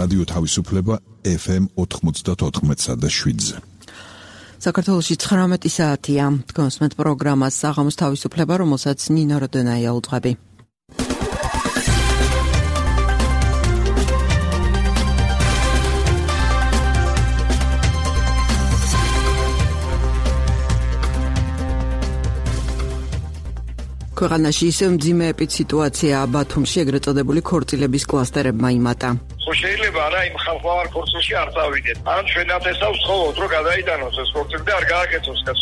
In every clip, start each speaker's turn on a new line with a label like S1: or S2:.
S1: რადიო თავისუფლება FM 94.7-ზე.
S2: საქართველოში 19 საათია. გონსმენთ პროგრამას საღამოს თავისუფლება, რომელსაც ნინო როდენაია უძღვები. ქვეყანაში ისევ მძიმე ეპიდსიტუაციაა ბათუმში, ეგრეთ წოდებული ქორწილების კლასტერებმა იმატა.
S3: შეიძლება არა იმ ხალხმა არ ქორწილში არ წავიდეთ. ან ჩვენ ათესავს ხოვოთ, რომ გადაიტანოს ეს ქორწილი და არ გააკეთოს ეს.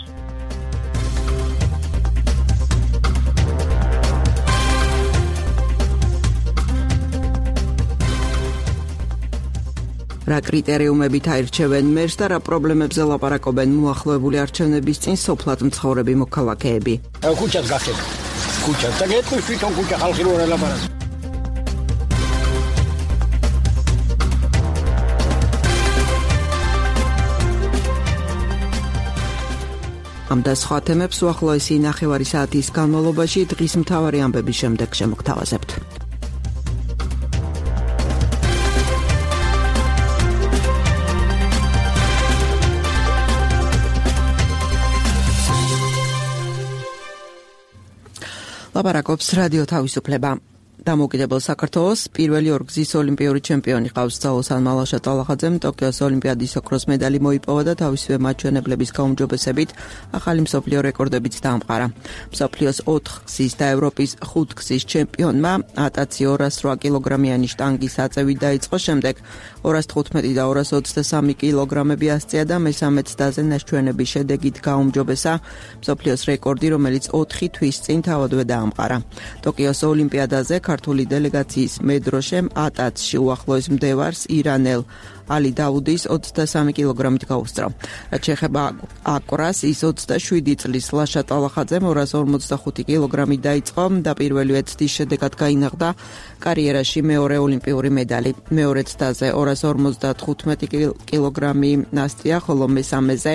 S2: რა კრიტერიუმებით აირჩევენ მერს და რა პრობლემებზე ლაპარაკობენ მოახლოებული არჩევნების წინ სოფლად მცხოვრები მოქალაქეები.
S4: ქუჩას გახდება. ქუჩას და გეტყვის თვითონ ქუჩა ხალხი რო ელაპარაკს.
S2: ამ და სხვა თემებს უახლოესი ნახევარი საათის განმავლობაში დღის მთავარი ამბების შემდეგ შემოგთავაზებთ. ლაპარაკობს რადიო თავისუფლება. დამოუკიდებელ საქართველოს პირველი ორგზის ოლიმპიური ჩემპიონი ყავს ძალოსან მალაშა ტალახაძემ ტოკიოს ოლიმპიადის ოქროს მედალი მოიპოვა და თავისივე მაჩვენებლების გაუმჯობესებით ახალი მსოფლიო რეკორდებიც დაამყარა. მსოფლიოს 4 გზის და ევროპის 5 გზის ჩემპიონმა ატაცი 208 კილოგრამიანი შტანგის აწევით დაიწყო, შემდეგ 215 და 223 კილოგრამები ასწია და მესამე ცდაზე ნაჩვენების შედეგით გაუმჯობესა მსოფლიოს რეკორდი, რომელიც 4 თვის წინ თავადვე დაამყარა. ტოკიოს ოლიმპიადაზე ქართული დელეგაციის მედროშემ ატაცში უახლოეს მდევარს ირანელ ალი დაუდის 23 კილოგრამით გაუსწრო. რაც შეეხება აკვრას, ის 27 წლის ლაშა ტალახაძემ 245 კილოგრამით დაიწყო და პირველივე ცდის შედეგად გაინაღდა კარიერაში მეორე ოლიმპიური მედალი. მეორე ცდაზე 255 კილოგრამი ასწია, ხოლო მესამეზე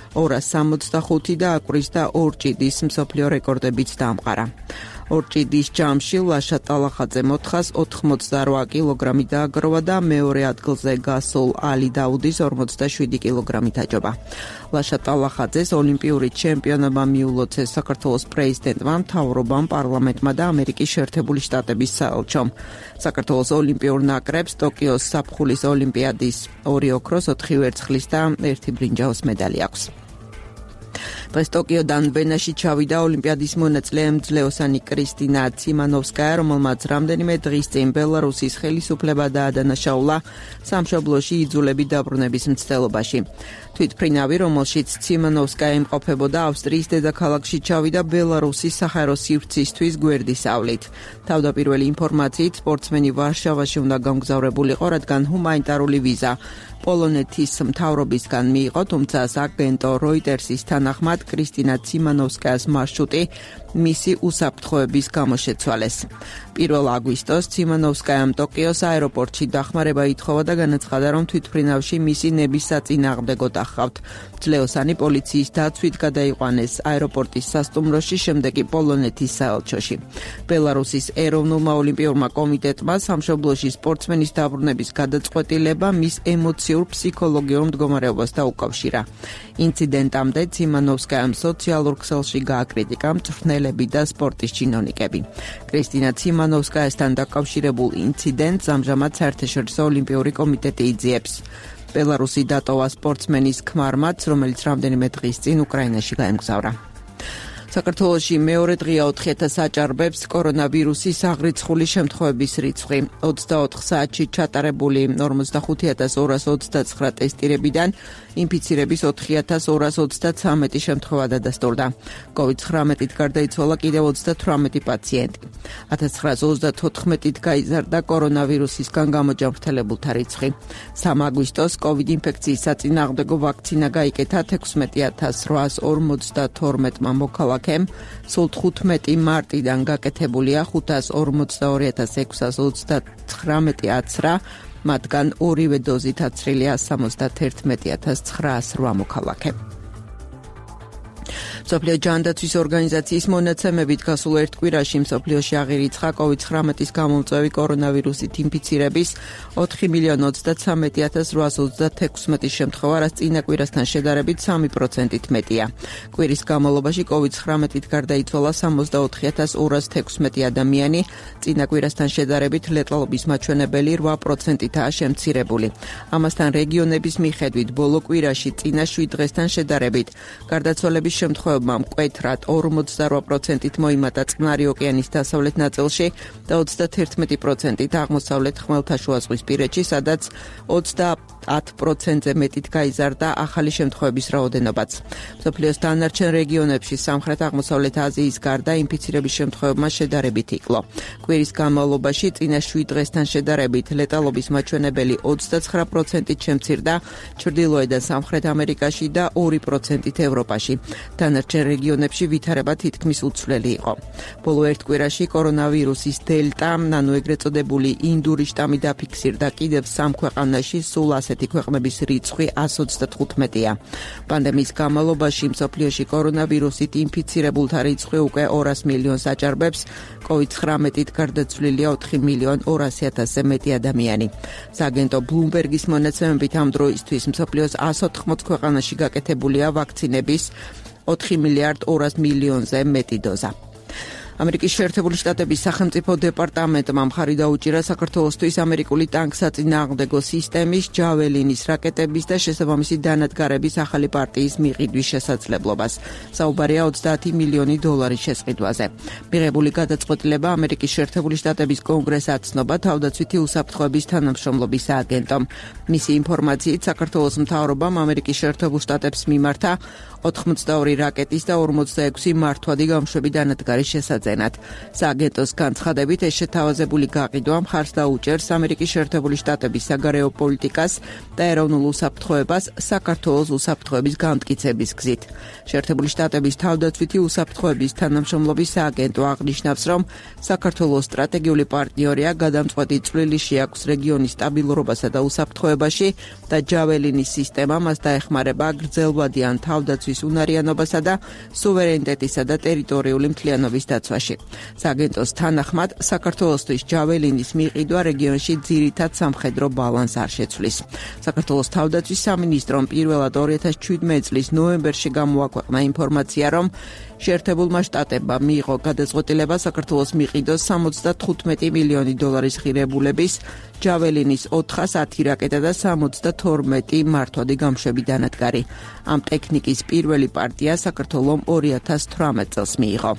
S2: 265 და აკვრის და ორჭიდის მსოფლიო რეკორდებიც დაამყარა. ორჭიდის ჯამში ლაშა ტალახაძემ 488 კილოგრამი დააგროვა და მეორე ადგილზე გასულ ალი დაუდის 47 კილოგრამით აჯობა. ლაშა ტალახაძეს ოლიმპიური ჩემპიონობა მიულოცეს საქართველოს პრეზიდენტმა, მთავრობამ, პარლამენტმა და ამერიკის შეერთებული შტატების საელჩომ. საქართველოს ოლიმპიურ ნაკრებს ტოკიოს საფხულის ოლიმპიადის 2 ოქროს, 4 ვერცხლის და 1 ბრინჯაოს მედალი აქვს. დღეს ტოკიოდან ვენაში ჩავიდა ოლიმპიადის მონაწილე მძლეოსანი კრისტინა ციმანოვსკაია, რომელმაც რამდენიმე დღის წინ ბელარუსის ხელისუფლება დაადანაშაულა სამშობლოში იძულებით დაბრუნების მცდელობაში. თვითმფრინავი, რომელშიც ციმანოვსკაია იმყოფებოდა ავსტრიის დედაქალაქში, ჩავიდა ბელარუსის საჰაერო სივრცისთვის გვერდისავლით. თავდაპირველი ინფორმაციით, სპორტსმენი ვარშავაში უნდა გამგზავრებულიყო, რადგან ჰუმანიტარული ვიზა პოლონეთის მთავრობისგან მიიღო, თუმცა აგენტო როიტერსის თანახმად კრისტინა ციმანოვსკაიას მარშრუტი მისი უსაფრთხოების გამო შეცვალეს. 1 აგვისტოს ციმანოვსკაიამ ტოკიოს აეროპორტში დახმარება ითხოვა და განაცხადა, რომ თვითმფრინავში მისი ნების საწინააღმდეგოდ ახავთ. მძლეოსანი პოლიციის დაცვით გადაიყვანეს აეროპორტის სასტუმროში, შემდეგ კი პოლონეთის საელჩოში. ბელარუსის ეროვნულმა ოლიმპიურმა კომიტეტმა სამშობლოში სპორტსმენის დაბრუნების გადაწყვეტილება მის ემოციურ ფსიქოლოგიურ მდგომარეობას დაუკავშირა. ინციდენტამდე ციმანოვსკაიამ სოციალურ ქსელში გააკრიტიკა მწვრთნელები და სპორტის ჩინოვნიკები. კრისტინა ციმანოვსკაიასთან დაკავშირებულ ინციდენტს ამჟამად საერთაშორისო ოლიმპიური კომიტეტი იძიებს. ბელარუსი დატოვა სპორტსმენის ქმარმაც, რომელიც რამდენიმე დღის წინ უკრაინაში გაემგზავრა. საქართველოში მეორე დღეა 4000 აჭარბებს კორონავირუსის აღრიცხული შემთხვევების რიცხვი. 24 საათში ჩატარებული 45229 ტესტირებიდან ინფიცირების 4233 შემთხვევა დადასტურდა. COVID-19-ით გარდაიცვალა კიდევ 38 პაციენტი. 1934-ით გაიზარდა კორონავირუსისგან გამოჯანმრთელებულთა რიცხვი. 3 აგვისტოს COVID ინფექციის საწინააღმდეგო ვაქცინა გაიკეთა 16842 მოქალაქემ, სულ 15 მარტიდან გაკეთებულია 542639 აცრა, მათგან ორივე დოზით აცრილია 71908 მოქალაქე. მსოფლიო ჯანდაცვის ორგანიზაციის მონაცემებით გასულ ერთ კვირაში მსოფლიოში აღირიცხა COVID-19-ის გამომწვევი კორონავირუსით ინფიცირების 4,33,836 შემთხვევა, რაც წინა კვირასთან შედარებით 3%-ით მეტია. კვირის განმავლობაში COVID-19-ით გარდაიცვალა 64,216 ადამიანი, წინა კვირასთან შედარებით ლეტალობის მაჩვენებელი 8%-ით შემცირებული. ამასთან რეგიონების მიხედვით ბოლო კვირაში წინა 7 დღესთან შედარებით გარდაცვალების შემთხვევებმა მკვეთრად 48%-ით მოიმატა წყნარი ოკეანის დასავლეთ ნაწილში და 31%-ით აღმოსავლეთ ხმელთაშუაზღვისპირეთში, სადაც 30%-ზე მეტით გაიზარდა ახალი შემთხვევების რაოდენობაც. მსოფლიოს დანარჩენ რეგიონებში სამხრეთ-აღმოსავლეთ აზიის გარდა ინფიცირების შემთხვევებმა შედარებით იკლო. კვირის განმავლობაში წინა 7 დღესთან შედარებით ლეტალობის მაჩვენებელი 29%-ით შემცირდა ჩრდილოეთ და სამხრეთ ამერიკაში და 2%-ით ევროპაში. დანარჩენ რეგიონებში ვითარება თითქმის უცვლელი იყო. ბოლო ერთ კვირაში კორონავირუსის დელტა, ანუ ეგრეთ წოდებული ინდური შტამი დაფიქსირდა კიდევ 3 ქვეყანაში, სულ ასეთი ქვეყნების რიცხვი 135-ია. პანდემიის განმავლობაში მსოფლიოში კორონავირუსით ინფიცირებულთა რიცხვი უკვე 200 მილიონს აჭარბებს, COVID-19-ით გარდაცვლილია 4,200,000-ზე მეტი ადამიანი. სააგენტო ბლუმბერგის მონაცემებით ამ დროისთვის მსოფლიოს 180 ქვეყანაში გაკეთებულია ვაქცინების 4,200,000,000-ზე მეტი დოზა. ამერიკის შეერთებული შტატების სახელმწიფო დეპარტამენტმა მხარი დაუჭირა საქართველოსთვის ამერიკული ტანკსაწინააღმდეგო სისტემის, ჯაველინის რაკეტების და შესაბამისი დანადგარების ახალი პარტიის მიყიდვის შესაძლებლობას. საუბარია 30 მილიონი დოლარის შესყიდვაზე. მიღებული გადაწყვეტილება ამერიკის შეერთებული შტატების კონგრესს აცნობა თავდაცვითი უსაფრთხოების თანამშრომლობის სააგენტომ. მისი ინფორმაციით საქართველოს მთავრობამ ამერიკის შეერთებულ შტატებს მიმართა 82 რაკეტის და 46 მართვადი გამშვები დანადგარის შესაძენად. სააგენტოს განცხადებით ეს შეთავაზებული გაყიდვა მხარს დაუჭერს ამერიკის შეერთებული შტატების საგარეო პოლიტიკას და ეროვნულ უსაფრთხოებას საქართველოს უსაფრთხოების განმტკიცების გზით. შეერთებული შტატების თავდაცვითი უსაფრთხოების თანამშრომლობის სააგენტო აღნიშნავს, რომ საქართველოს სტრატეგიული პარტნიორია, გადამწყვეტი წვლილი შეაქვს რეგიონის სტაბილურობასა და უსაფრთხოებაში და ჯაველინის სისტემა მას დაეხმარება გრძელვადიან თავდაცვის უნარიანობასა და სუვერენიტეტისა და ტერიტორიული მთლიანობის დაცვაში. სააგენტოს თანახმად, საქართველოსთვის ჯაველინის მიყიდვა რეგიონში ძირითად სამხედრო ბალანს არ შეცვლის. საქართველოს თავდაცვის სამინისტრომ პირველად 2017 წლის ნოემბერში გამოაქვეყნა ინფორმაცია, რომ შეერთებულმა შტატებმა მიიღო გადაწყვეტილება საქართველოს მიყიდოს 75 მილიონი დოლარის ღირებულების ჯაველინის 410 რაკეტა და 72 მართვადი გამშვები დანადგარი. ამ ტექნიკის პირველი პარტია საქართველომ 2018 წელს მიიღო.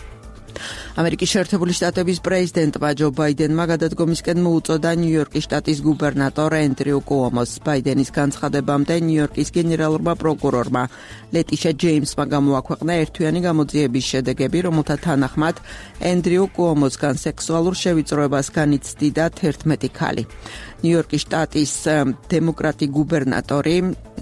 S2: ამერიკის შეერთებული შტატების პრეზიდენტმა ჯო ბაიდენმა გადადგომისკენ მოუწოდა ნიუ-იორკის შტატის გუბერნატორ ენდრიუ კუომოს. ბაიდენის განცხადებამდე ნიუ-იორკის გენერალურმა პროკურორმა ლეტიშა ჯეიმსმა გამოაქვეყნა ერთთვიანი გამოძიების შედეგები, რომელთა თანახმად ენდრიუ კუომოსგან სექსუალურ შევიწროებას განიცდიდა 11 ქალი. ნიუ-იორკის შტატის დემოკრატი გუბერნატორი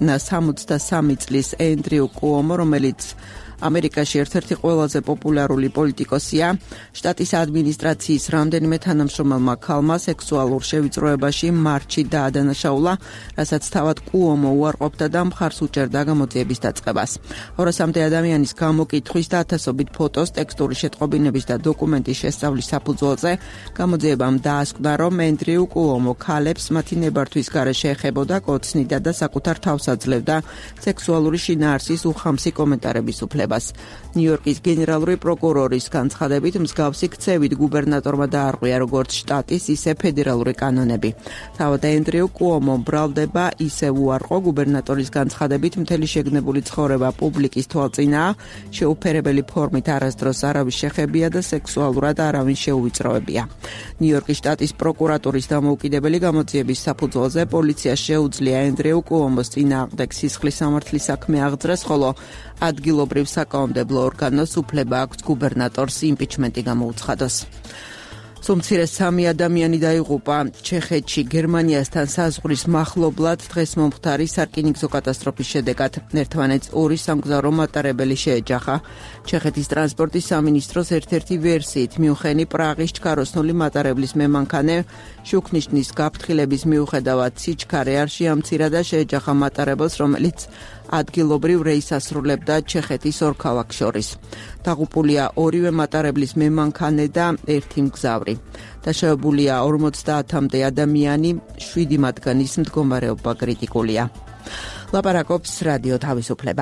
S2: 63 წლის ენდრიუ კუომო, რომელიც ამერიკაში ერთ-ერთი ყველაზე პოპულარული პოლიტიკოსია, შტატის ადმინისტრაციის რამდენიმე თანამშრომელმა ქალმა სექსუალურ შევიწროებაში მარტში დაადანაშაულა, რასაც თავად კუომო უარყოფდა და მხარს უჭერდა გამოძიების დაწყებას. 200-მდე ადამიანის გამოკითხვის და ათასობით ფოტოს, ტექსტური შეტყობინების და დოკუმენტის შესწავლის საფუძველზე გამოძიებამ დაასკვნა, რომ ენდრიუ კუომო ქალებს მათი ნებართვის გარეშე ეხებოდა, კოცნიდა და საკუთარ თავს აძლევდა სექსუალური შინაარსის უხამსი კომენტარების უფლებას. ნიუ-იორკის გენერალური პროკურორის განცხადებით მსგავსი ქცევით გუბერნატორმა დაარღვია როგორც შტატის, ისე ფედერალური კანონები. თავად ენდრიუ კუომო ბრალდება ისე უარყო გუბერნატორის განცხადებით მთელი შეგნებული ცხოვრება პუბლიკის თვალწინაა, შეუფერებელი ფორმით არასდროს არავის შეხებია და სექსუალურად არავინ შეუვიწროვებია. ნიუ-იორკის შტატის პროკურატურის დამოუკიდებელი გამოძიების საფუძველზე პოლიციას შეუძლია ენდრიუ კუომოს წინააღმდეგ სისხლის სამართლის საქმე აღძრას, ხოლო ადგილობრივ საკანონმდებლო ორგანოს უფლება აქვს გუბერნატორს იმპიჩმენტი გამოუცხადოს. სულ-მცირე 3 ადამიანი დაიღუპა ჩეხეთში გერმანიასთან საზღვრის მახლობლად დღეს მომხდარი სარკინიგზო კატასტროფის შედეგად. ერთმანეთს 2 სამგზავრო მატარებელი შეეჯახა. ჩეხეთის ტრანსპორტის სამინისტროს ერთ-ერთი ვერსიით მიუნხენი პრაღის ჩქაროსნული მატარებლის მემანქანე შუქნიშნის გაფრთხილების მიუხედავად სიჩქარე არ შეამცირა და შეეჯახა მატარებელს, რომელიც ადგილობრივ რეისს ასრულებდა ჩეხეთის ორ ქალაქს შორის. დაღუპულია ორივე მატარებლის მემანქანე და ერთი მგზავრი. დაშავებულია 50-მდე ადამიანი, 7 მათგანის მდგომარეობა კრიტიკულია. ლაპარაკობს რადიო თავისუფლება.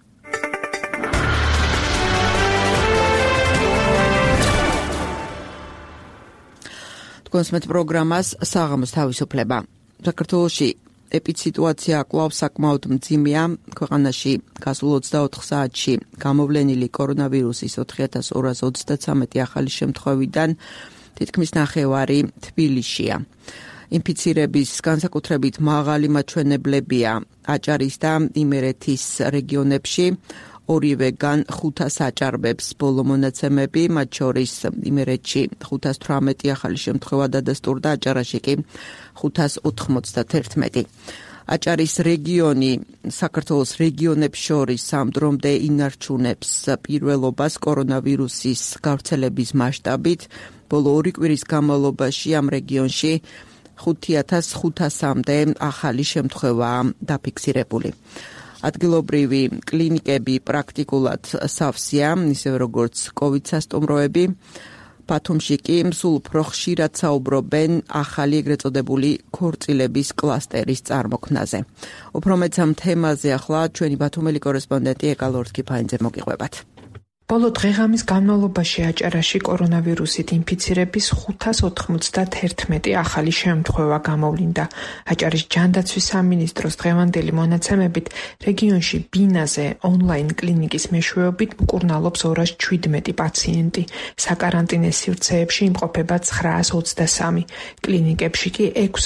S2: კონსმეთ პროგრამას საღამოს თავისუფლება. საქართველოში ეპიდსიტუაცია კვლავ საკმაოდ მძიმეა. ქვეყანაში გასულ 24 საათში გამოვლენილი კორონავირუსის 4233 ახალი შემთხვევიდან თითქმის ნახევარი თბილისშია. ინფიცირების განსაკუთრებით მაღალი მაჩვენებლებია აჭარის და იმერეთის რეგიონებში. ორივეგან 500 აჭარბებს ბოლო მონაცემები, მათ შორის იმერეთში 518 ახალი შემთხვევა დადასტურდა, აჭარაში კი 591. აჭარის რეგიონი საქართველოს რეგიონებს შორის ამ დრომდე ინარჩუნებს პირველობას კორონავირუსის გავრცელების მასშტაბით. ბოლო 2 კვირის განმავლობაში ამ რეგიონში 5500-მდე ახალი შემთხვევაა დაფიქსირებული. ადგილობრივი კლინიკები პრაქტიკულად სავსეა, ისე როგორც COVID სასტუმროები. ბათუმში კი სულ უფრო ხშირად საუბრობენ ახალი ეგრეთ წოდებული ქორწილების კლასტერის წარმოქმნაზე. უფრო მეც ამ თემაზე ახლა ჩვენი ბათუმელი კორესპონდენტი ეკა ლორთქიფაინძე მოგიყვებათ.
S5: ბოლო დღეღამის განმავლობაში აჭარაში კორონავირუსით ინფიცირების 591 ახალი შემთხვევა გამოვლინდა. აჭარის ჯანდაცვის სამინისტროს დღევანდელი მონაცემებით რეგიონში ბინაზე ონლაინ კლინიკის მეშვეობით მკურნალობს 217 პაციენტი. საკარანტინე სივრცეებში იმყოფება 923, კლინიკებში კი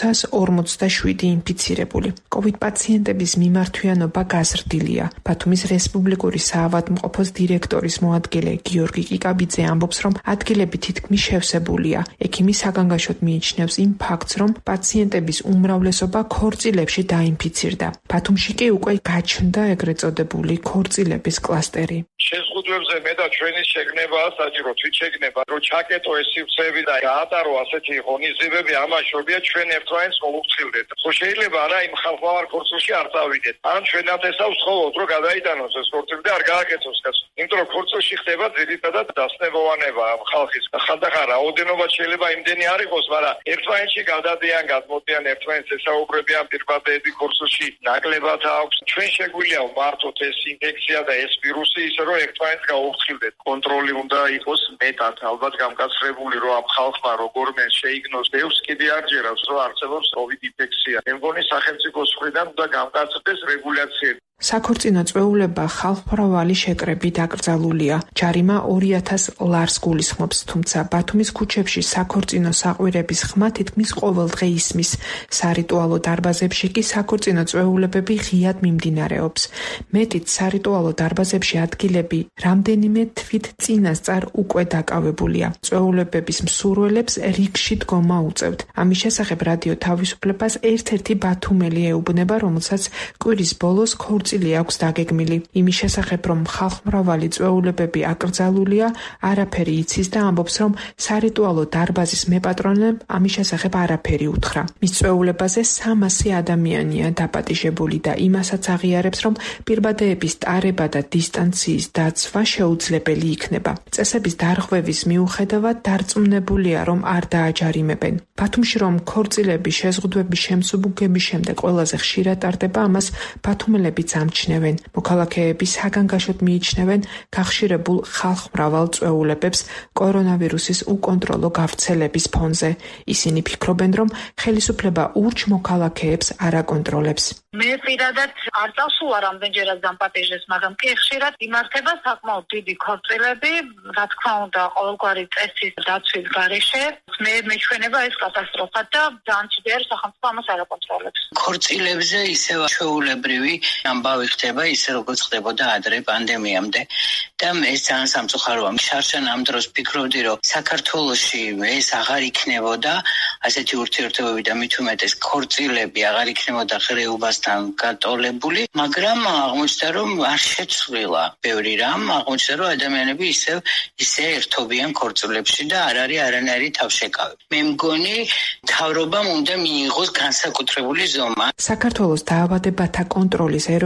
S5: 647 ინფიცირებული. COVID პაციენტების მიმართვიანობა გაზრდილია. ბათუმის რესპუბლიკური საავადმყოფოს დირექტორის ადგილე გიორგი კიკაბიძე ამბობს, რომ ადგილები თითქმის შევსებულია. ექიმი საგანგაშოდ მიიჩნევს იმ ფაქტს, რომ პაციენტების უმრავლესობა ქორწილებში დაინფიცირდა. ბათუმში კი უკვე გაჩნდა ეგრეთ წოდებული ქორწილების კლასტერი.
S3: შეზღუდვებზე მე და ჩვენი შეგნებაა საჭირო, თვით შეგნება, რომ ჩაკეტო ეს სივრცეები და გაატარო ასეთი ღონისძიებები, ამაშობია ჩვენ ერთმანეთს მოვუხილდეთ. ხო შეიძლება არა იმ ხალხმოვარ ქორწილში არ წავიდეთ. ან ჩვენად ესავს ხოლოდ რომ გადაიტანოს ეს ქორწილი და არ გააკეთოს კაცო. იმიტომ რომ ქორწილში ხდება ძირითადად დასნებოვანება ხალხის. ხანდახან რაოდენობა შეიძლება იმდენი არ იყოს, მაგრამ ერთმანეთში გადადიან, გადმოდიან, ერთმანეთს ესაუბრებიან პირბადეები ქორწილში ნაკლებად აქვს. ჩვენ შეგვიძლია ვმართოთ ეს ინფექცია და ეს ვირუსი ისე რომ ერთმანეთს გაუხილდეთ. კონტროლი უნდა იყოს მეტად, ალბათ გამკაცრებული, რომ ამ ხალხმა როგორმე შეიგნოს, ბევრს კიდე არ ჯერავს, რომ არსებობს COVID ინფექცია. მე მგონი სახელმწიფოს მხრიდან უნდა გამკაცრდეს რეგულაციები.
S5: საქორწინო წვეულება ხალხმრავალი შეკრებით აკრძალულია. ჯარიმა 2000 ლარს გულისხმობს, თუმცა ბათუმის ქუჩებში საქორწინო საყვირების ხმა თითქმის ყოველ დღე ისმის. სარიტუალო დარბაზებში კი საქორწინო წვეულებები ღიად მიმდინარეობს. მეტიც სარიტუალო დარბაზებში ადგილები რამდენიმე თვით წინასწარ უკვე დაკავებულია. წვეულებების მსურველებს რიგში დგომა უწევთ. ამის შესახებ რადიო თავისუფლებას ერთ-ერთი ბათუმელი ეუბნება, რომელსაც კვირის ბოლოს ქორწილი აქვს დაგეგმილი. იმის შესახებ, რომ ხალხმრავალი წვეულებები აკრძალულია, არაფერი იცის და ამბობს, რომ სარიტუალო დარბაზის მეპატრონემ ამის შესახებ არაფერი უთხრა. მის წვეულებაზე 300 ადამიანია დაპატიჟებული და იმასაც აღიარებს, რომ პირბადეების ტარება და დისტანციის დაცვა შეუძლებელი იქნება. წესების დარღვევის მიუხედავად დარწმუნებულია, რომ არ დააჯარიმებენ. ბათუმში რომ ქორწილების შეზღუდვების შემსუბუქების შემდეგ ყველაზე ხშირად ტარდება, ამას ბათუმელებიც ამჩნევენ. მოქალაქეები საგანგაშოდ მიიჩნევენ გახშირებულ ხალხმრავალ წვეულებებს კორონავირუსის უკონტროლო გავრცელების ფონზე. ისინი ფიქრობენ, რომ ხელისუფლება ურჩ მოქალაქეებს არ აკონტროლებს.
S6: მე პირადად არ წავსულა რამდენჯერაც დამპატიჟეს, მაგრამ კი ხშირად იმართება საკმაოდ დიდი ქორწილები, რა თქმა უნდა, ყოველგვარი წესის დაცვის გარეშე. მე მეჩვენება ეს კატასტროფა და ძალიან ძლიერ სახელმწიფო ამას არ აკონტროლებს.
S7: ქორწილებზე ისევ ჩვეულებრივი ამბავი ხდება, ისე როგორც ხდებოდა ადრე პანდემიამდე და ეს ძალიან სამწუხაროა. შარშან ამ დროს ფიქრობდი, რომ საქართველოში ეს აღარ იქნებოდა ასეთი ურთიერთობები და მით უმეტეს ქორწილები აღარ იქნებოდა ხერეობასთან გატოლებული, მაგრამ აღმოჩნდა, რომ არ შეცვლილა ბევრი რამ, აღმოჩნდა, რომ ადამიანები ისე ერთობიან ქორწილებში და არ არის არანაირი თავშეკავი. მე მგონი, მთავრობამ უნდა მიიღოს განსაკუთრებული ზომა.
S5: საქართველოს დაავადებათა კონტროლის ეროვნული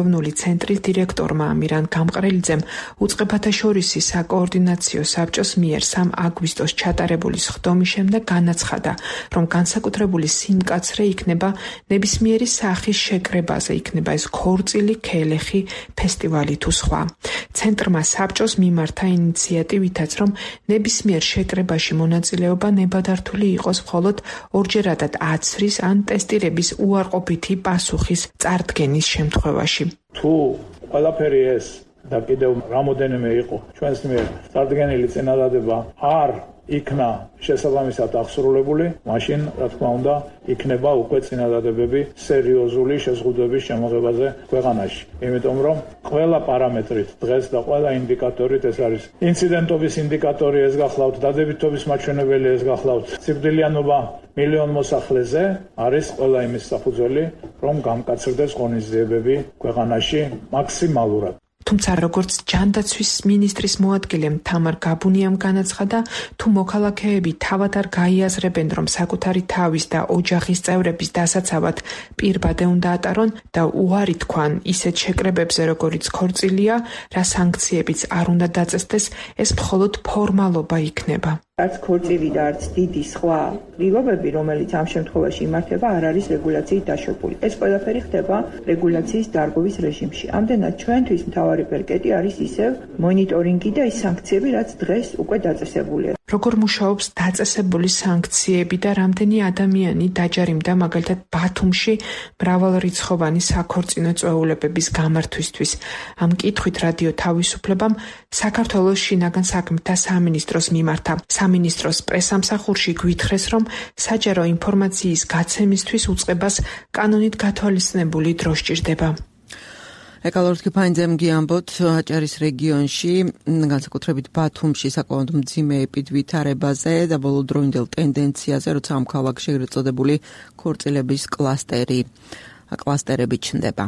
S5: ეროვნული ცენტრის დირექტორმა ამირან გამყრელიძემ უწყებათა შორისი საკოორდინაციო საბჭოს მიერ 3 აგვისტოს ჩატარებული სხდომის შემდეგ განაცხადა, რომ განსაკუთრებული სიმკაცრე იქნება ნებისმიერი სახის შეკრებაზე, იქნება ეს ქორწილი, ქელეხი, ფესტივალი თუ სხვა. ცენტრმა საბჭოს მიმართა ინიციატივითაც, რომ ნებისმიერ შეკრებაში მონაწილეობა ნებადართული იყოს მხოლოდ ორჯერადად აცრის ან ტესტირების უარყოფითი პასუხის წარდგენის შემთხვევაში.
S8: თუ ყველაფერი ეს და კიდევ რამოდენიმე იყო ჩვენს მიერ წარდგენილი წინადადება არ იქნა შესაბამისად აღსრულებული, მაშინ, რა თქმა უნდა, იქნება უკვე წინადადებები სერიოზული შეზღუდვების შემოღებაზე ქვეყანაში. იმიტომ რომ ყველა პარამეტრით დღეს და ყველა ინდიკატორით ეს არის ინციდენტობის ინდიკატორი, ეს გახლავთ, დადებითობის მაჩვენებელი, ეს გახლავთ, სიკვდილიანობა მილიონ მოსახლეზე არის ყველა იმის საფუძველი, რომ გამკაცრდეს ღონისძიებები ქვეყანაში მაქსიმალურად.
S5: თუმცა როგორც ჯანდაცვის მინისტრის მოადგილემ თამარ გაბუნიამ განაცხადა, თუ მოქალაქეები თავად არ გაიაზრებენ, რომ საკუთარი თავის და ოჯახის წევრების დასაცავად პირბადე უნდა ატარონ და უარი თქვან ისეთ შეკრებებზე, როგორიც ქორწილია, რა სანქციებიც არ უნდა დაწესდეს, ეს მხოლოდ ფორმალობა იქნება.
S9: არც ქორწილი და არც დიდი სხვა ცდილობები, რომელიც ამ შემთხვევაში იმართება, არ არის რეგულაციით დაშვებული. ეს ყველაფერი ხდება რეგულაციის დარღვევის რეჟიმში. ამდენად ჩვენთვის მთავარი პერკეტი არის ისევ მონიტორინგი და ის სანქციები, რაც დღეს უკვე დაწესებულია.
S5: როგორ მუშაობს დაწესებული სანქციები და რამდენი ადამიანი დაჯარიმდა მაგალითად ბათუმში მრავალრიცხოვანი საქორწინო წვეულებების გამართვისთვის? ამ კითხვით რადიო თავისუფლებამ საქართველოს შინაგან საქმეთა სამინისტროს მიმართა. სამინისტროს პრესამსახურში გვითხრეს, რომ საჯარო ინფორმაციის გაცემისთვის უწყებას კანონით გათვალისწინებული დრო სჭირდება.
S2: ეკალორთკი ფაინძემ გიამბოთ, აჭარის რეგიონში, განსაკუთრებით ბათუმში საკმაოდ მძიმე ეპიდვითარებაზე და ბოლოდროინდელ ტენდენციაზე, როცა ამ ქალაქში ეგრეთ წოდებული ქორწილების კლასტერები ჩნდება.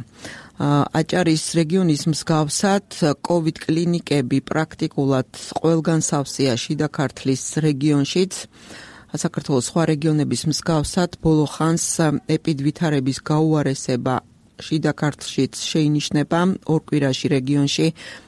S2: აჭარის რეგიონის მსგავსად COVID კლინიკები პრაქტიკულად ყველგან სავსეა შიდა ქართლის რეგიონშიც. საქართველოს სხვა რეგიონების მსგავსად ბოლო ხანს ეპიდვითარების გაუარესება შიდა ქართლშიც შეინიშნება. ორ კვირაში რეგიონში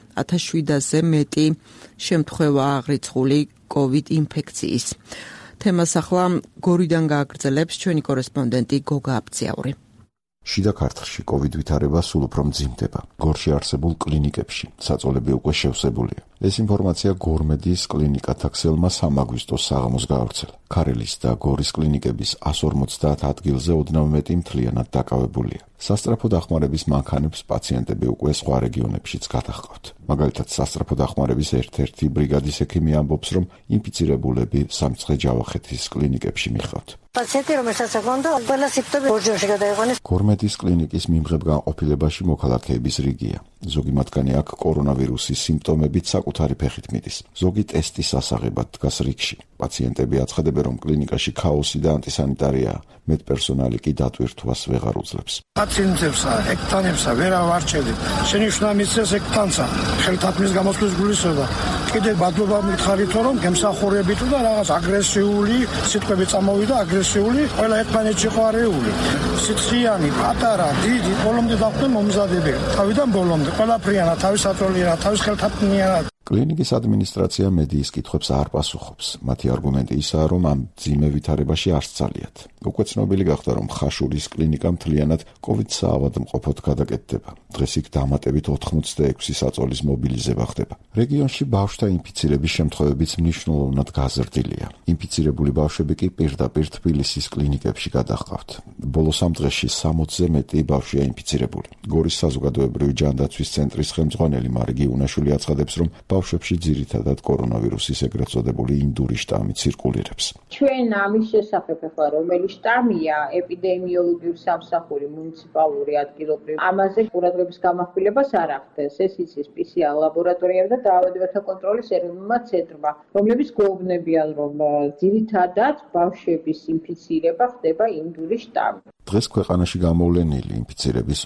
S2: 1700-ზე მეტი შემთხვევა აღრიცხული COVID ინფექციის. თემას ახლა გორიდან გააგრძელებს ჩვენი კორესპონდენტი გოგა აბციაური.
S1: შიდა ქართლში COVID ვითარება სულ უფრო მძიმდება. გორში არსებულ კლინიკებში საწოლები უკვე შევსებულია. ეს ინფორმაცია გორმედის კლინიკათა ქსელმა 3 აგვისტოს საღამოს გაავრცელა. ქარელის და გორის კლინიკების 150 ადგილზე ოდნავ მეტი მთლიანად დაკავებულია. სასწრაფო დახმარების მანქანებს პაციენტები უკვე სხვა რეგიონებშიც გადაჰყავთ. მაგალითად, სასწრაფო დახმარების ერთ-ერთი ბრიგადის ექიმი ამბობს, რომ ინფიცირებულები სამცხე-ჯავახეთის კლინიკებში მიხავთ.
S10: პაციენტი რომელსაც აქვს ყველა სიმპტომი ორჯერში გადაიყვანეს.
S1: გორმედის კლინიკის მიმღებ-განყოფილებაში მოქალაქეების რიგია. ზოგი მათგანი აქ კორონავირუსის სიმპტომებით საკუთარი ფეხით მიდის. ზოგი ტესტის ასაღებად დგას რიგში. პაციენტები აცხადებენ, რომ კლინიკაში ქაოსი და ანტისანიტარია. მედპერსონალი კი დატვირთვას ვეღარ უძლებს.
S8: პაციენტებსა, ექტანებსა ვერ ავარჩევთ. შენიშვნა მისცეს ექტანსა. ხელთათმის გამოსვლის გულისხმობა. კიდევ ბადლობა მითხარითო, რომ გემსახურებით და რაღაც აგრესიული სიტყვები წამოვიდა, აგრესიული, ყველა ერთმანეთში ყვარეული. სიცხიანი, პატარა, დიდი, ბოლომდე დახვდნენ მომზადებელი. თავიდან ბოლომდე, ყველაფრიანად, თავის აწოლიანად, თავის ხელთათმიანად.
S1: კლინიკის ადმინისტრაცია მედიის კითხვებს არ პასუხობს. მათი არგუმენტი ისაა, რომ ამ მძიმე ვითარებაში არ სცალიათ. უკვე ცნობილი გახდა, რომ ხაშურის კლინიკა მთლიანად COVID საავადმყოფოდ გადაკეთდება. დღეს იქ დამატებით 86 საწოლის მობილიზება ხდება. რეგიონში ბავშვთა ინფიცირების შემთხვევებიც მნიშვნელოვნად გაზრდილია. ინფიცირებული ბავშვები კი პირდაპირ თბილისის კლინიკებში გადაჰყავთ. ბოლო 3 დღეში 60-ზე მეტი ბავშვია ინფიცირებული. გორის საზოგადოებრივი ჯანდაცვის ცენტრის ხელმძღვანელი მარგი უნაშვილი აცხადებს, რომ ბავშვებში ძირითადად კორონავირუსის ეგრეთ წოდებული ინდური შტამი ცირკულირებს.
S11: ჩვენ ამის შესახებ ახლა რომელი შტამია, ეპიდემიოლოგიური სამსახური, მუნიციპალური ადგილობრივი ამაზე ყურადღების გამახვილებას არ ახდენს. ეს იცის PCR ლაბორატორიამ და დაავადებათა კონტროლის ეროვნულმა ცენტრმა, რომლებიც გვეუბნებიან, რომ ძირითადად ბავშვების ინფიცირება ხდება ინდური შტამით.
S1: დღეს ქვეყანაში გამოვლენილი ინფიცირების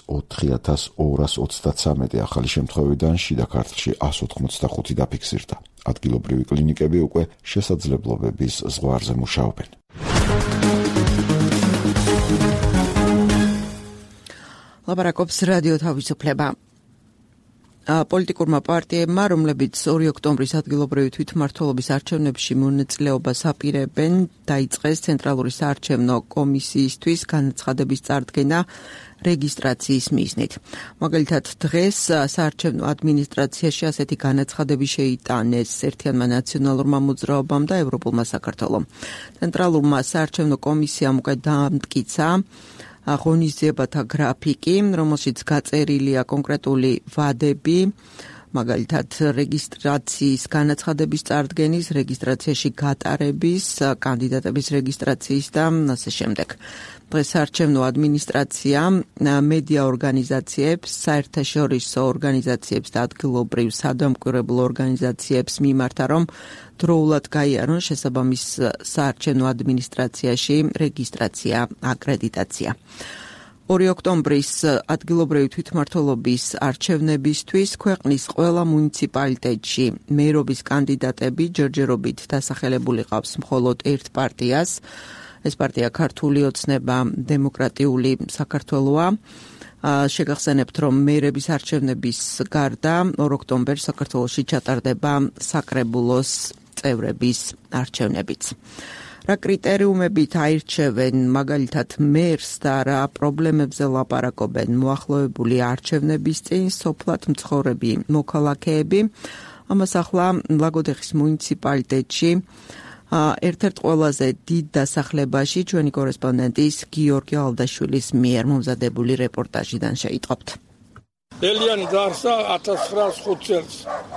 S1: 4233 ახალი შემთხვევიდან შიდა ქართლში 185 დაფიქსირდა. ადგილობრივი კლინიკები უკვე შესაძლებლობების ზღვარზე მუშაობენ.
S2: ლაპარაკობს რადიო თავისუფლება. პოლიტიკურმა პარტიებმა, რომლებიც 2 ოქტომბრის ადგილობრივი თვითმმართველობის არჩევნებში მონაწილეობას აპირებენ, დაიწყეს ცენტრალური საარჩევნო კომისიისთვის განაცხადების წარდგენა რეგისტრაციის მიზნით. მაგალითად, დღეს საარჩევნო ადმინისტრაციაში ასეთი განაცხადები შეიტანეს ერთიანმა ნაციონალურმა მოძრაობამ და ევროპულმა საქართველომ. ცენტრალურმა საარჩევნო კომისიამ უკვე დაამტკიცა ღონისძიებათა გრაფიკი, რომელშიც გაწერილია კონკრეტული ვადები, მაგალითად რეგისტრაციის განაცხადების წარდგენის, რეგისტრაციაში გატარების, კანდიდატების რეგისტრაციის და ასე შემდეგ. დღეს საარჩევნო ადმინისტრაცია მედია ორგანიზაციებს, საერთაშორისო ორგანიზაციებს და ადგილობრივ სადამკვირვებლო ორგანიზაციებს მიმართა, რომ დროულად გაიარონ შესაბამის საარჩევნო ადმინისტრაციაში რეგისტრაცია, აკრედიტაცია. 2 ოქტომბრის ადგილობრივი თვითმმართველობის არჩევნებისთვის ქვეყნის ყველა მუნიციპალიტეტში მერობის კანდიდატები ჯერჯერობით დასახელებული ყავს მხოლოდ ერთ პარტიას. ეს პარტია ქართული ოცნება დემოკრატიული საქართველოა. შეგახსენებთ, რომ მერების არჩევნების გარდა 2 ოქტომბერს საქართველოში ჩატარდება საკრებულოს წევრების არჩევნებიც. რა კრიტერიუმებით აირჩევენ მაგალითად მერს და რა პრობლემებზე ლაპარაკობენ მოახლოებული არჩევნების წინ სოფლად მცხოვრები მოქალაქეები. ამას ახლა ლაგოდეხის მუნიციპალიტეტში ერთ-ერთ ყველაზე დიდ დასახლებაში ჩვენი კორესპონდენტის გიორგი ალდაშვილის მიერ მომზადებული რეპორტაჟიდან შეიტყობთ.
S12: ლელიანი დაარსდა 1905 წელს.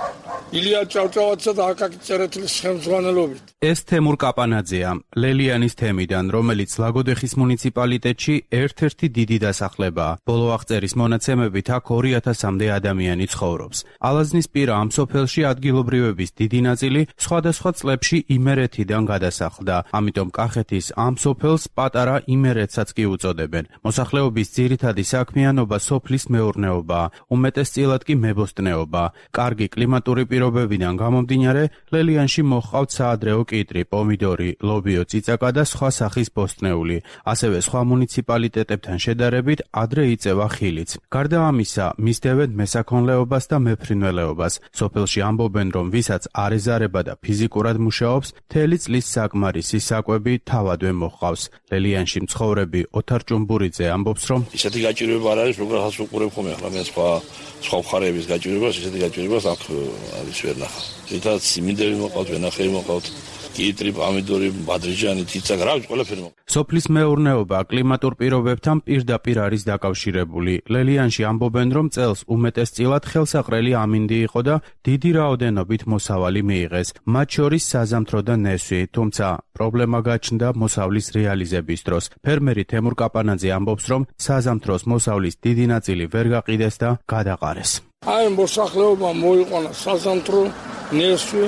S12: ილია ჭავჭავაძე და აკაკი წერეთლის ხელმძღვანელობით.
S13: ეს თემურ კაპანაძეა, ლელიანის თემიდან, რომელიც ლაგოდეხის მუნიციპალიტეტში ერთ-ერთი დიდი დასახლებაა. ბოლო აღწერის მონაცემებით აქ 2000-მდე ადამიანი ცხოვრობს. ალაზნისპირა ამ სოფელში ადგილობრივების დიდი ნაწილი სხვადასხვა წლებში იმერეთიდან გადასახლდა. ამიტომ კახეთის ამ სოფელს პატარა იმერეთსაც კი უწოდებენ. მოსახლეობის ძირითადი საქმიანობა სოფლის მეურნეობაა, უმეტესწილად კი მებოსტნეობა. კარგი კლიმატური პირობებიდან გამომდინარე, ლელიანში მოჰყავთ საადრეო კიტრი, პომიდორი, ლობიო, წიწაკა და სხვა სახის ბოსტნეული. ასევე სხვა მუნიციპალიტეტებთან შედარებით ადრე იწევა ხილიც. გარდა ამისა, მისდევენ მესაქონლეობას და მეფრინველეობას. სოფელში ამბობენ, რომ ვისაც არ ეზარება და ფიზიკურად მუშაობს, მთელი წლის საკმარისი საკვები თავადვე მოჰყავს. ლელიანში მცხოვრები ოთარ ჭუმბურიძე ამბობს, რომ
S14: ისეთი გაჭირვება არ არის, როგორაც უყურებ ხომ ახლა მე სხვა მხარეების გაჭირვებას, ისეთი გაჭირვებას აქ არის ვერ ნახა. ერთად სიმინდები მოყავთ, ვენახები მოყავთ, კიტრი, პომიდორი, ბადრიჯანი, ციცაკა, რა ვიცი, ყველაფერი მოყავთ.
S13: სოფლის მეურნეობა კლიმატურ პირობებთან პირდაპირ არის დაკავშირებული. ლელიანში ამბობენ, რომ წელს უმეტესწილად ხელსაყრელი ამინდი იყო და დიდი რაოდენობით მოსავალი მიიღეს, მათ შორის საზამთრო და ნესვი, თუმცა პრობლემა გაჩნდა მოსავლის რეალიზების დროს. ფერმერი თემურ კაპანაძე ამბობს, რომ საზამთროს მოსავლის დიდი ნაწილი ვერ გაყიდეს და გადაყარეს.
S12: აი მოსახლეობა მოიყვანა საზამთრო, ნესვი,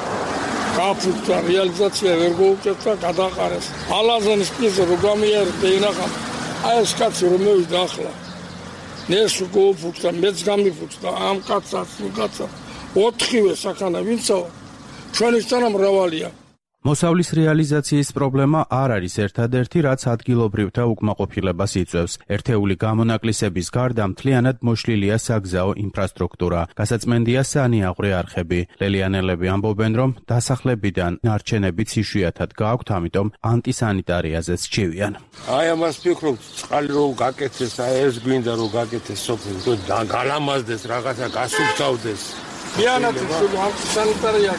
S12: გაფუძნა რეალიზაცია ვერ გაუკეთა, გადაყარეს. ალაზნის პირზე რო გამიარდა ინახა. აი ეს კაცი რომ მოვიდა ახლა. ნესვი გაუფუძნა, მეც გამიფუძნა, ამ კაცს, კაცს. 4-ვე საქანა ვინცაო? ჩვენისთანა მრავალია.
S13: მოსავლის რეალიზაციის პრობლემა არ არის ერთადერთი, რაც ადგილობრივთა უკმაყოფილებას იწვევს. ერთეული გამონაკლისების გარდა მთლიანად მოშლილია საგზაო ინფრასტრუქტურა. გასაწმენდია სანიაღვრე არხები. ლელიანელები ამბობენ, რომ დასახლებიდან ნარჩენებიც იშვიათად გააქვთ, ამიტომ ანტისანიტარიაზეც სჩივიან.
S14: აი ამას ფიქრობ, წყალი რო გაკეთეს, აი ეს გვინდა რო გაკეთეს სოფელი, რომ გალამაზდეს, რაღაცა გასუფთავდეს.
S12: იანათი სულ ანტისანიტარია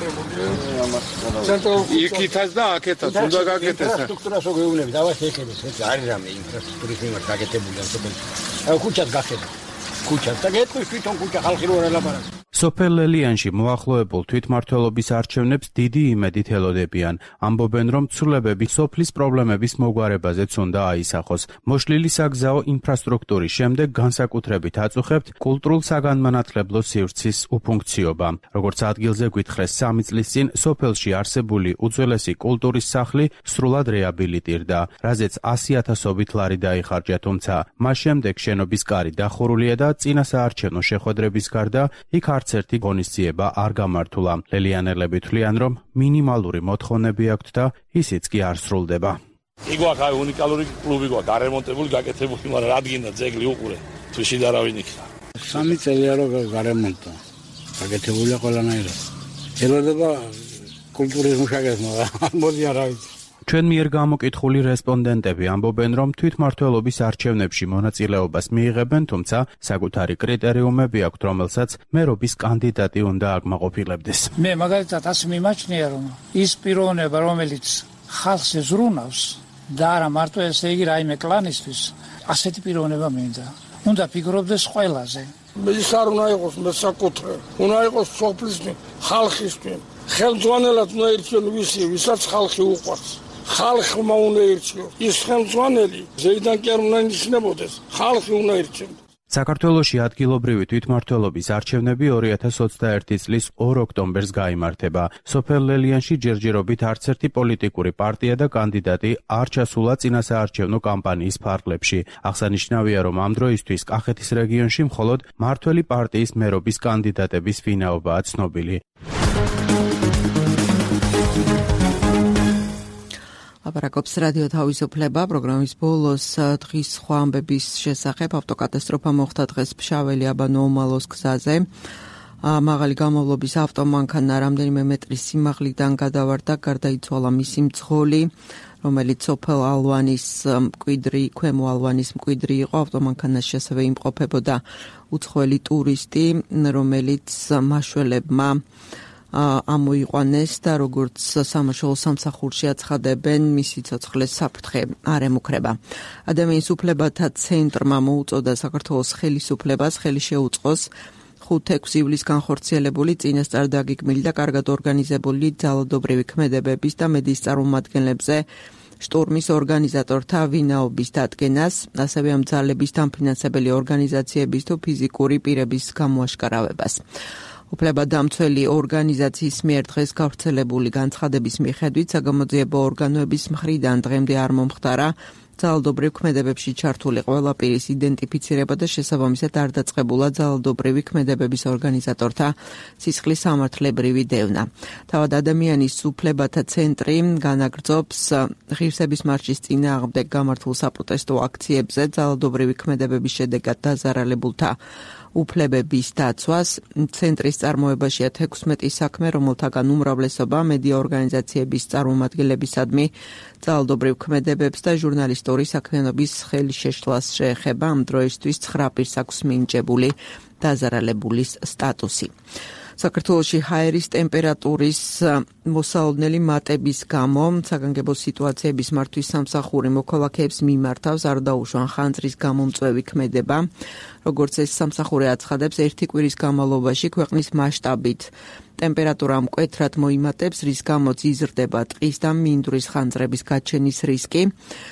S12: განვითარებული.
S14: იქითაც და აქეთაც უნდა გაკეთეს.
S4: ინფრასტრუქტურას რო გეუბნები, დავას ეკეთეს, ეს არის რამე ინფრასტრუქტურის მიმართ გაკეთებული და სოფელი. აი ქუჩას გახსენე. ქუჩას და გეტყვის თვითონ ქუჩა ხალხი რო არ ელაპარაკს.
S13: სოფელ ლელიანში მოახლოებულ თვითმმართველობის არჩევნებს დიდი იმედით ელოდებიან. ამბობენ, რომ ცვლილებები სოფლის პრობლემების მოგვარებაზეც უნდა აისახოს. მოშლილი საგზაო ინფრასტრუქტურის შემდეგ განსაკუთრებით აწუხებთ კულტურულ საგანმანათლებლო სივრცის უფუნქციობა. როგორც ადგილზე გვითხრეს 3 წლის წინ სოფელში არსებული უძველესი კულტურის სახლი სრულად რეაბილიტირდა, რაზეც 100,000-ობით ლარი დაიხარჯა, თუმცა მას შემდეგ შენობის კარი დახურულია და წინასაარჩევნო შეხვედრების გარდა იქ არც ერთი ღონისძიება არ გამართულა. ლელიანელები თვლიან, რომ მინიმალური მოთხოვნები აქვთ და ისიც კი არ სრულდება.
S14: იგვაქვს აი უნიკალური კლუბი გვაქვს, გარემონტებული, გაკეთებული, მაგრამ რადგინა ძეგლი უყურე, თუ შიდა რა ვინ იქნა.
S4: 3 წელია რომ გარემონტა. გაკეთებულია ყველანაირად. ელოდება კულტურის მუშაკებს, მაგრამ მოდიან რა ვიცი.
S13: ჩვენ მიერ გამოკითხული რესპონდენტები ამბობენ, რომ თვითმმართველობის არჩევნებში მონაწილეობას მიიღებენ, თუმცა საკუთარი კრიტერიუმები აქვთ, რომელსაც მერობის კანდიდატი უნდა აკმაყოფილებდეს.
S15: მე მაგალითად ასე მიმაჩნია, რომ ის პიროვნება, რომელიც ხალხს ზრუნავს და არა მარტო ესე იგი რაიმე კლანისთვის, ასეთი პიროვნება მინდა. უნდა ფიქრობდეს ყველაზე.
S12: ის არ უნდა იყოს მესაკუთრე, უნდა იყოს სოფლისთვის, ხალხისთვის. ხელმძღვანელად უნდა ირჩიონ ვისაც ხალხი უყვარს. ხალხმა უნდა ირჩიოს. ის ხელმძღვანელი ზეიდან კი არ უნდა ინიშნებოდეს, ხალხი უნდა ირჩიოს.
S13: საქართველოში ადგილობრივი თვითმმართველობის არჩევნები 2021 წლის 2 ოქტომბერს გაიმართება. სოფელ ლელიანში ჯერჯერობით არც ერთი პოლიტიკური პარტია და კანდიდატი არ ჩასულა წინასაარჩევნო კამპანიის ფარგლებში. აღსანიშნავია, რომ ამ დროისთვის კახეთის რეგიონში მხოლოდ მმართველი პარტიის მერობის კანდიდატების ვინაობაა ცნობილი.
S2: აბარაკობს რადიო თავისუფლება პროგრამის ბოლოს დღის სხვა ამბების შესახებ. ავტოკატასტროფა მოხდა დღეს ფშაველი აბანო-უმალოს გზაზე. მაღალი გამოვლობის ავტომანქანა რამდენიმე მეტრის სიმაღლიდან გადავარდა, გარდაიცვალა მისი მძღოლი, რომელიც სოფელ ალვანის მკვიდრი, ქვემო ალვანის მკვიდრი იყო. ავტომანქანაში ასევე იმყოფებოდა უცხოელი ტურისტი, რომელიც მაშველებმა ამოიყვანეს და როგორც სამაშველო სამსახურში აცხადებენ, მისი ცოცხლეს საფრთხე არ ემუქრება. ადამიანის უფლებათა ცენტრმა მოუწოდა საქართველოს ხელისუფლებას ხელი შეუწყოს 5-6 ივლისს განხორციელებული წინასწარ დაგეგმილი და კარგად ორგანიზებული ძალადობრივი ქმედებების და მედიის წარმომადგენლებზე შტურმის ორგანიზატორთა ვინაობის დადგენას, ასევე ამ ძალების დამფინანსებელი ორგანიზაციების თუ ფიზიკური პირების გამოაშკარავებას. უფლებადამცველი ორგანიზაციის მიერ დღეს გავრცელებული განცხადების მიხედვით საგამოძიებო ორგანოების მხრიდან დღემდე არ მომხდარა ძალადობრივ ქმედებებში ჩართული ყველა პირის იდენტიფიცირება და შესაბამისად არ დაწყებულა ძალადობრივი ქმედებების ორგანიზატორთა სისხლის სამართლებრივი დევნა. თავად ადამიანის უფლებათა ცენტრი განაგრძობს ღირსების მარშის წინააღმდეგ გამართულ საპროტესტო აქციებზე ძალადობრივი ქმედებების შედეგად დაზარალებულთა უფლებების დაცვას. ცენტრის წარმოებაშია 16 საქმე, რომელთაგან უმრავლესობა მედია ორგანიზაციების წარმომადგენლებისადმი ძალადობრივ ქმედებებს და ჟურნალისტური საქმიანობის ხელშეშლას შეეხება. ამ დროისთვის 9 პირს აქვს მინიჭებული დაზარალებულის სტატუსი. საქართველოში ჰაერის ტემპერატურის მოსალოდნელი მატების გამო საგანგებო სიტუაციების მართვის სამსახური მოქალაქეებს მიმართავს არ დაუშვან ხანძრის გამომწვევი ქმედება. როგორც ეს სამსახური აცხადებს, ერთი კვირის განმავლობაში ქვეყნის მასშტაბით ტემპერატურა მკვეთრად მოიმატებს, რის გამოც იზრდება ტყის და მინდვრის ხანძრების გაჩენის რისკი.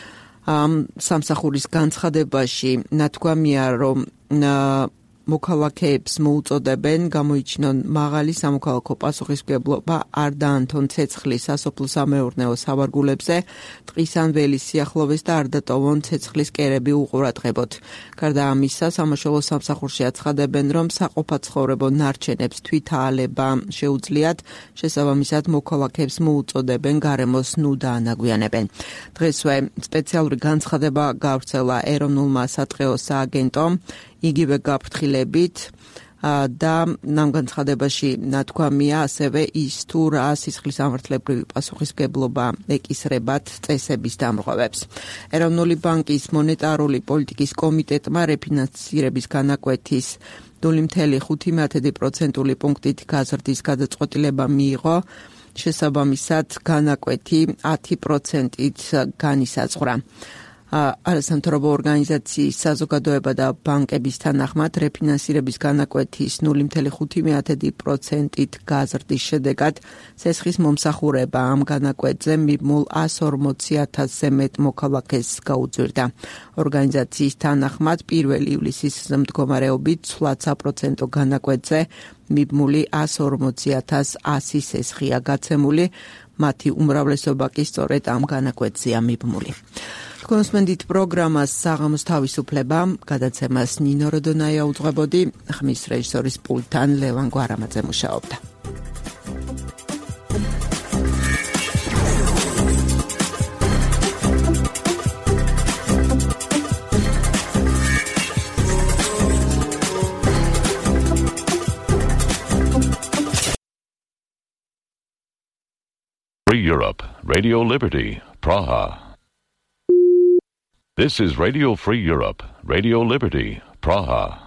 S2: სამსახურის განცხადებაში ნათქვამია, რომ მოქალაქეებს მოუწოდებენ გამოიჩინონ მაღალი სამოქალაქო პასუხისმგებლობა, არ დაანთონ ცეცხლის სასოფლო-სამეურნეო სავარგულებზე, ტყის ან ველის სიახლოვეს და არ დატოვონ ცეცხლის კერები უყურადღებოდ. გარდა ამისა, სამაშველო სამსახურში აცხადებენ, რომ საყოფაცხოვრებო ნარჩენებს თვითაალება შეუძლიათ, შესაბამისად მოქალაქეებს მოუწოდებენ გარემოს ნუ დაანაგვიანებენ. დღესვე სპეციალური განცხადება გავრცელა ეროვნულმა სატყეო სააგენტომ, იგივე გაფრთხილებით და ამ განცხადებაში ნათქვამია ასევე ის თუ რა სისხლის სამართლებრივი პასუხისმგებლობა ეკისრებათ წესების დამრღვევებს. ეროვნული ბანკის მონეტარული პოლიტიკის კომიტეტმა რეფინანსირების განაკვეთის 0.5% პუნქტით გაზრდის გადაწყვეტილება მიიღო. შესაბამისად განაკვეთი 10%-ით განისაზღვრა. არასამთავრობო ორგანიზაციის საზოგადოება და ბანკების თანახმად რეფინანსირების განაკვეთის 0.5%-ით გაზრდის შედეგად ცეცხლის მომსახურება ამ განაკვეთზე მიბმულ 140,000-ზე მეტ მოქალაქეს გაუძვირდა. ორგანიზაციის თანახმად 1 ივლისის მდგომარეობით ცვლად საპროცენტო განაკვეთზე მიბმული 140,100 სესხია გაცემული, მათი უმრავლესობა კი სწორედ ამ განაკვეთზეა მიბმული. კონსმენდით პროგრამას საღამოს თავისუფლება, გადაცემას ნინო როდონაია უძღვებოდი, ხმის რეჟისორის პულტთან ლევან გვარამაძე მუშაობდა.
S16: Europe, Radio Liberty, Praha. This is Radio Free Europe, Radio Liberty, Praha.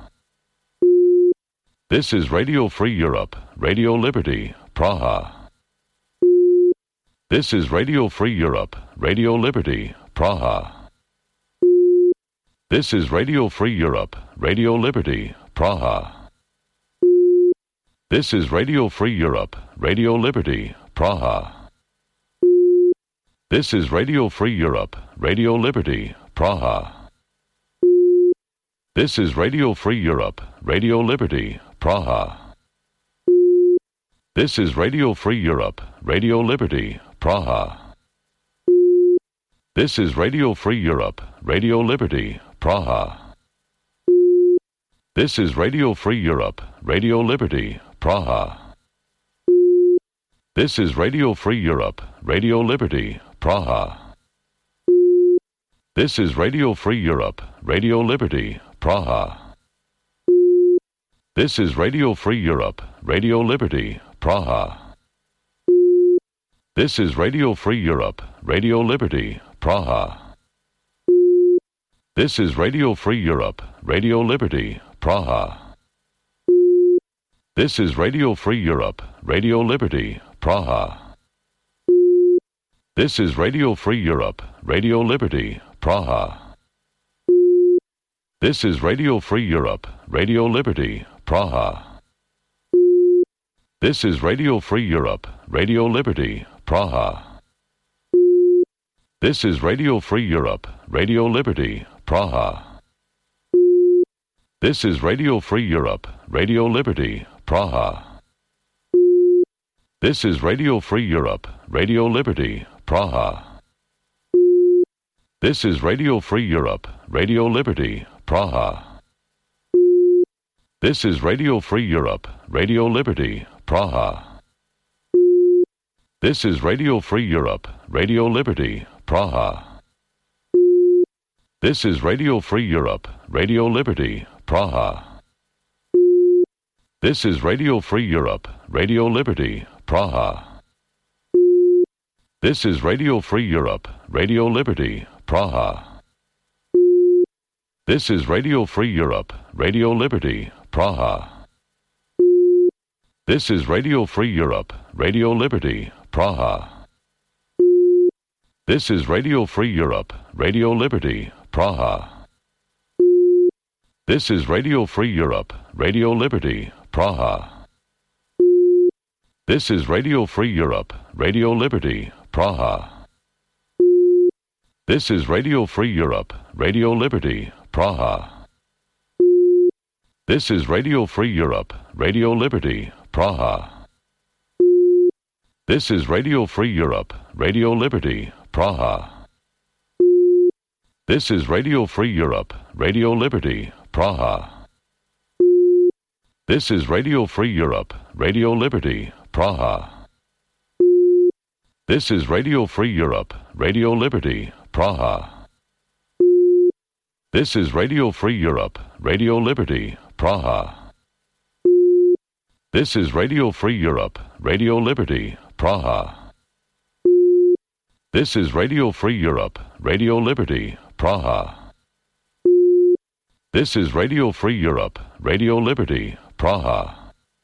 S16: This is Radio Free Europe, Radio Liberty, Praha. This is Radio Free Europe, Radio Liberty, Praha. This is Radio Free Europe, Radio Liberty, Praha. This is Radio Free Europe, Radio Liberty, Praha. This is Radio Free Europe, Radio Liberty, Praha. This is Radio Free Europe, Radio Liberty, Praha. This is Radio Free Europe, Radio Liberty, Praha. This is Radio Free Europe, Radio Liberty, Praha. This is Radio Free Europe, Radio Liberty, Praha. This is Radio Free Europe, Radio Liberty, Praha. This is Radio Free Europe, Radio Liberty, Praha. This is Radio Free Europe, Radio Liberty, Praha. This is Radio Free Europe, Radio Liberty, Praha. This is Radio Free Europe, Radio Liberty, Praha. This is Radio Free Europe, Radio Liberty, Praha. This is Radio Free Europe, Radio Liberty, Praha. This is Radio Free Europe, Radio Liberty, Praha. This is Radio Free Europe, Radio Liberty, Praha. This is Radio Free Europe, Radio Liberty, Praha. This is Radio Free Europe, Radio Liberty, Praha. This is Radio Free Europe, Radio Liberty, Praha. This is Radio Free Europe, Radio Liberty, Praha. This is Radio Free Europe, Radio Liberty, Praha. This is Radio Free Europe, Radio Liberty, Praha. This is Radio Free Europe, Radio Liberty, Praha. This is Radio Free Europe, Radio Liberty, Praha. This is Radio Free Europe, Radio Liberty, Praha. This is Radio Free Europe, Radio Liberty, Praha. This is Radio Free Europe, Radio Liberty, Praha. This is Radio Free Europe, Radio Liberty, Praha. This is Radio Free Europe, Radio Liberty, Praha. This is Radio Free Europe, Radio Liberty, Praha. This is Radio Free Europe, Radio Liberty, Praha. This is Radio Free Europe, Radio Liberty, Praha. This is Radio Free Europe, Radio Liberty, Praha. This is Radio Free Europe, Radio Liberty, Praha. This is Radio Free Europe, Radio Liberty, Praha. This is Radio Free Europe, Radio Liberty, Praha. This is Radio Free Europe, Radio Liberty, Praha. This is Radio Free Europe, Radio Liberty, Praha. This is Radio Free Europe, Radio Liberty, Praha. This is Radio Free Europe, Radio Liberty, Praha.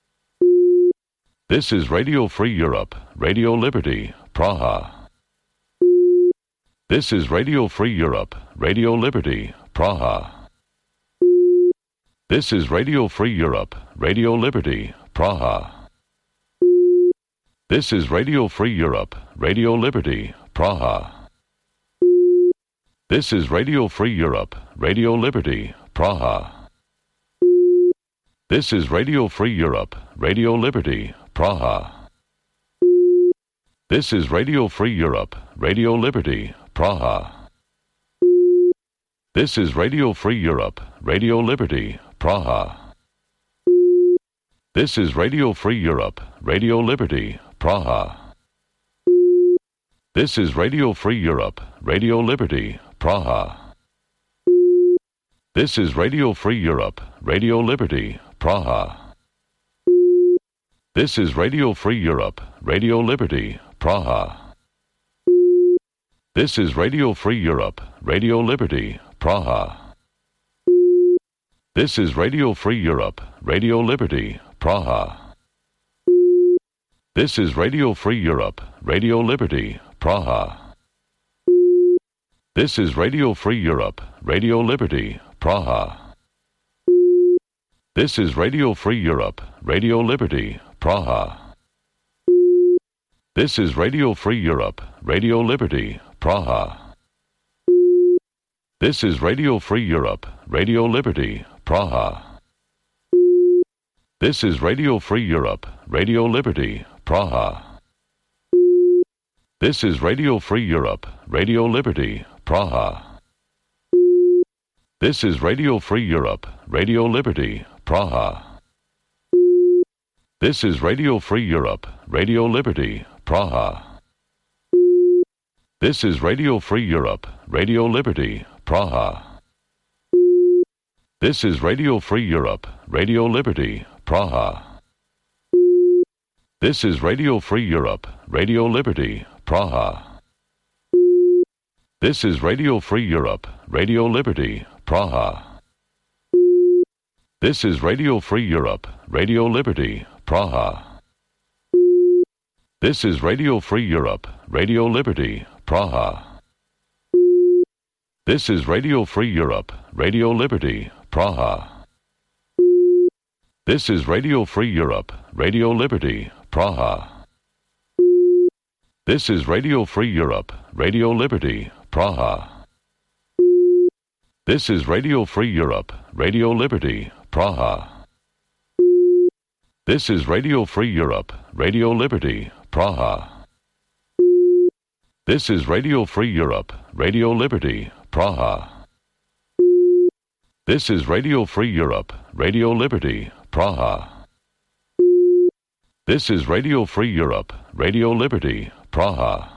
S16: This is Radio Free Europe, Radio Liberty, Praha. This is Radio Free Europe, Radio Liberty, Praha. This is Radio Free Europe, Radio Liberty, Praha. This is Radio Free Europe, Radio Liberty, Praha. This is Radio Free Europe, Radio Liberty, Praha. This is Radio Free Europe, Radio Liberty, Praha. This is Radio Free Europe, Radio Liberty, Praha. This is Radio Free Europe, Radio Liberty, Praha. This is Radio Free Europe, Radio Liberty, Praha. This is Radio Free Europe, Radio Liberty, Praha. This is Radio Free Europe, Radio Liberty, Praha. This is Radio Free Europe, Radio Liberty, Praha. This is Radio Free Europe, Radio Liberty, Praha. This is Radio Free Europe, Radio Liberty, Praha. This is Radio Free Europe, Radio Liberty, Praha. This is Radio Free Europe, Radio Liberty, Praha. This is Radio Free Europe, Radio Liberty, Praha. This is Radio Free Europe, Radio Liberty, Praha. This is Radio Free Europe, Radio Liberty, Praha. This is Radio Free Europe, Radio Liberty, Praha. This is Radio Free Europe, Radio Liberty, Praha. This is Radio Free Europe, Radio Liberty, Praha. This is Radio Free Europe, Radio Liberty, Praha. This is Radio Free Europe, Radio Liberty, Praha. This is Radio Free Europe, Radio Liberty, Praha. This is Radio Free Europe, Radio Liberty, Praha. This is Radio Free Europe, Radio Liberty, Praha. This is Radio Free Europe, Radio Liberty, Praha. This is Radio Free Europe, Radio Liberty, Praha. This is Radio Free Europe, Radio Liberty, Praha. This is Radio Free Europe, Radio Liberty, Praha. This is Radio Free Europe, Radio Liberty, Praha. This is Radio Free Europe, Radio Liberty, Praha. This is Radio Free Europe, Radio Liberty, Praha. This is Radio Free Europe, Radio Liberty, Praha. This is Radio Free Europe, Radio Liberty, Praha. This is Radio Free Europe, Radio Liberty, Praha.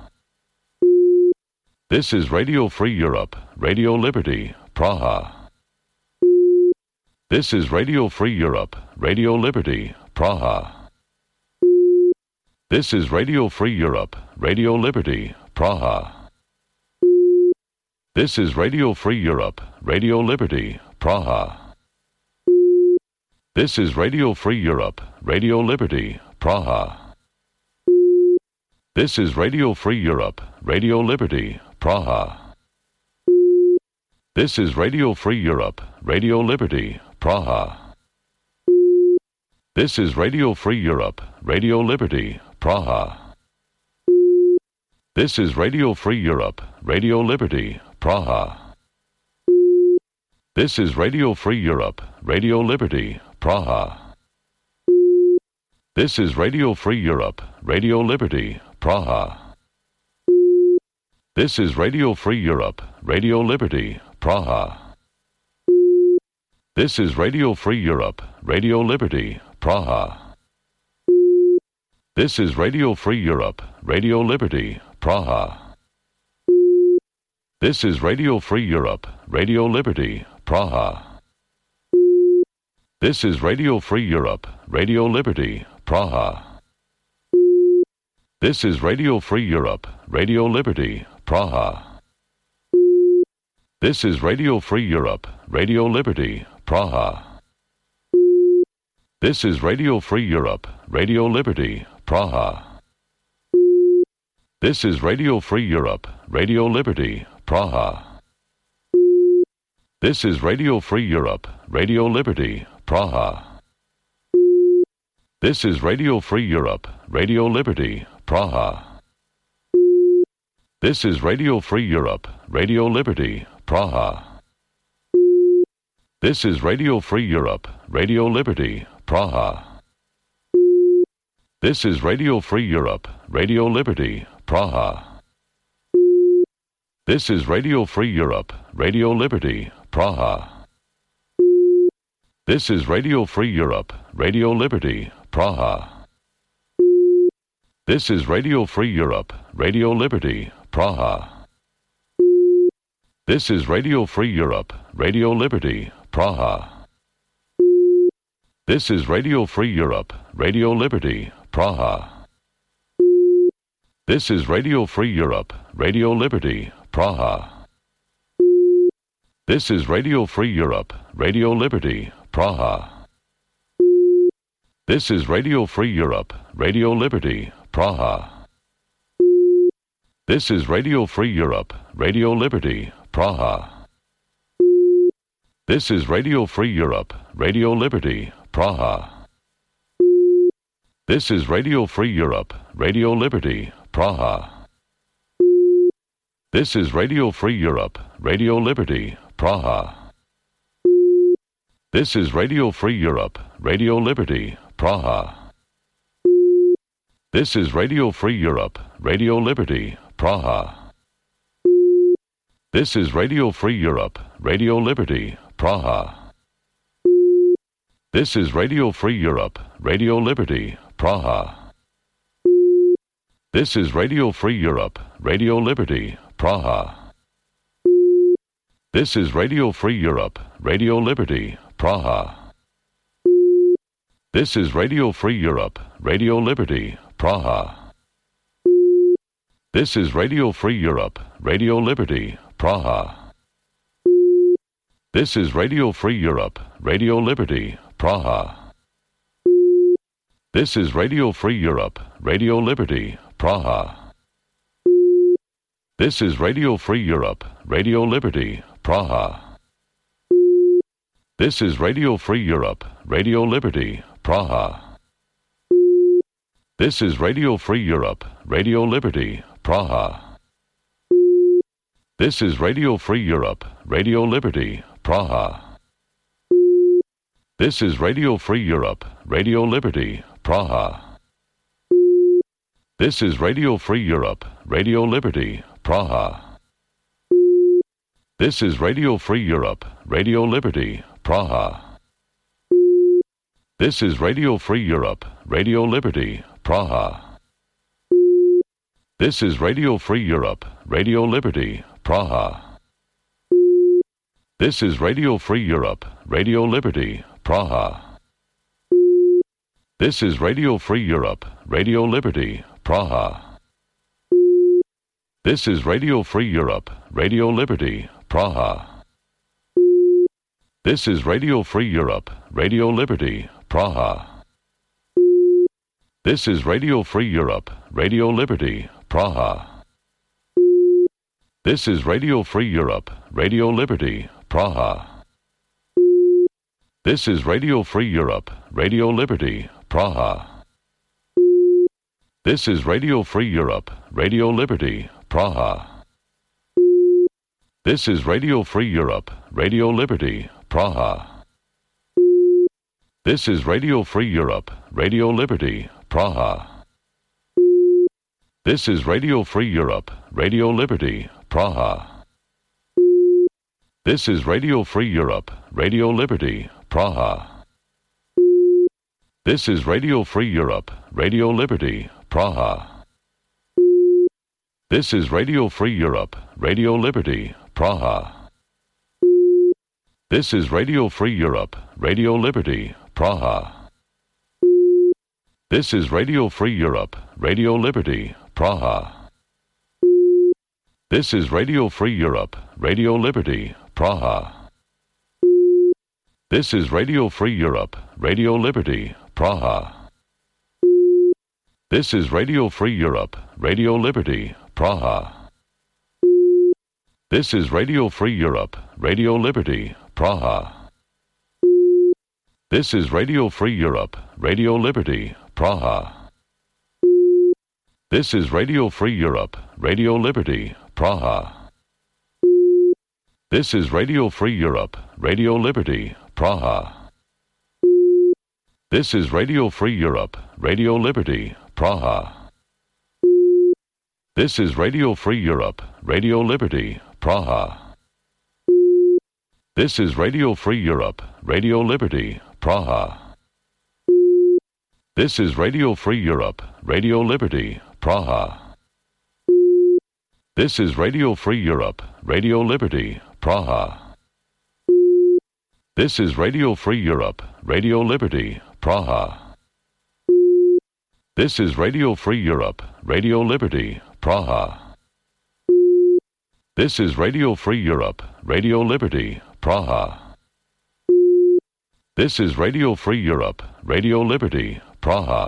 S16: This is Radio Free Europe, Radio Liberty, Praha. This is Radio Free Europe, Radio Liberty, Praha. This is Radio Free Europe, Radio Liberty, Praha. This is Radio Free Europe, Radio Liberty, Praha. This is Radio Free Europe, Radio Liberty, Praha. This is Radio Free Europe, Radio Liberty, Praha. This is Radio Free Europe, Radio Liberty, Praha. This is Radio Free Europe, Radio Liberty, Praha. This is Radio Free Europe, Radio Liberty, Praha. This is Radio Free Europe, Radio Liberty, Praha. This is Radio Free Europe, Radio Liberty, Praha. This is Radio Free Europe, Radio Liberty, Praha. This is Radio Free Europe, Radio Liberty, Praha. This is Radio Free Europe, Radio Liberty, Praha. This is Radio Free Europe, Radio Liberty, Praha. This is Radio Free Europe, Radio Liberty, Praha. This is Radio Free Europe, Radio Liberty, Praha. This is Radio Free Europe, Radio Liberty, Praha. This is Radio Free Europe, Radio Liberty, Praha. This is Radio Free Europe, Radio Liberty, Praha. This is Radio Free Europe, Radio Liberty, Praha. This is Radio Free Europe, Radio Liberty, Praha. This is Radio Free Europe, Radio Liberty, Praha. This is Radio Free Europe, Radio Liberty, Praha. This is Radio Free Europe, Radio Liberty, Praha. This is Radio Free Europe, Radio Liberty, Praha. This is Radio Free Europe, Radio Liberty, Praha. This is Radio Free Europe, Radio Liberty, Praha. This is Radio Free Europe, Radio Liberty, Praha. This is Radio Free Europe, Radio Liberty, Praha. This is Radio Free Europe, Radio Liberty, Praha. This is Radio Free Europe, Radio Liberty, Praha. This is Radio Free Europe, Radio Liberty, Praha. This is Radio Free Europe, Radio Liberty, Praha. This is Radio Free Europe, Radio Liberty, Praha. This is Radio Free Europe, Radio Liberty, Praha. This is Radio Free Europe, Radio Liberty, Praha. This is Radio Free Europe, Radio Liberty, Praha. This is Radio Free Europe, Radio Liberty, Praha. This is Radio Free Europe, Radio Liberty, Praha. This is Radio Free Europe, Radio Liberty, Praha. This is Radio Free Europe, Radio Liberty, Praha. This is Radio Free Europe, Radio Liberty, Praha. This is Radio Free Europe, Radio Liberty, Praha. This is Radio Free Europe, Radio Liberty, Praha. This is Radio Free Europe, Radio Liberty, Praha. This is Radio Free Europe, Radio Liberty, Praha. This is Radio Free Europe, Radio Liberty, Praha. This is Radio Free Europe, Radio Liberty, Praha. This is Radio Free Europe, Radio Liberty, Praha. This is Radio Free Europe, Radio Liberty, Praha. This is Radio Free Europe, Radio Liberty, Praha. This is Radio Free Europe, Radio Liberty, Praha. This is Radio Free Europe, Radio Liberty, Praha. This is Radio Free Europe, Radio Liberty, Praha. This is Radio Free Europe, Radio Liberty, Praha. This is Radio Free Europe, Radio Liberty, Praha. This is Radio Free Europe, Radio Liberty, Praha. This is Radio Free Europe, Radio Liberty, Praha. This is Radio Free Europe, Radio Liberty, Praha. This is Radio Free Europe, Radio Liberty, Praha. This is Radio Free Europe, Radio Liberty, Praha. This is Radio Free Europe, Radio Liberty, Praha. This is Radio Free Europe, Radio Liberty, Praha. This is Radio Free Europe, Radio Liberty, Praha. This is Radio Free Europe, Radio Liberty, Praha. This is Radio Free Europe, Radio Liberty, Praha. This is Radio Free Europe, Radio Liberty, Praha. This is Radio Free Europe, Radio Liberty, Praha. This is Radio Free Europe, Radio Liberty, Praha. This is Radio Free Europe, Radio Liberty, Praha. This is Radio Free Europe, Radio Liberty, Praha. This is Radio Free Europe, Radio Liberty, Praha. This is Radio Free Europe, Radio Liberty, Praha. This is Radio Free Europe, Radio Liberty, Praha. This is Radio Free Europe, Radio Liberty, Praha. This is Radio Free Europe, Radio Liberty, Praha. This is Radio Free Europe, Radio Liberty, Praha. This is Radio Free Europe, Radio Liberty, Praha. This is Radio Free Europe, Radio Liberty, Praha. This is Radio Free Europe, Radio Liberty, Praha. This is Radio Free Europe, Radio Liberty, Praha. This is Radio Free Europe, Radio Liberty, Praha. This is Radio Free Europe, Radio Liberty, Praha. This is Radio Free Europe, Radio Liberty, Praha. This is Radio Free Europe, Radio Liberty, Praha. This is Radio Free Europe, Radio Liberty, Praha. This is Radio Free Europe, Radio Liberty, Praha.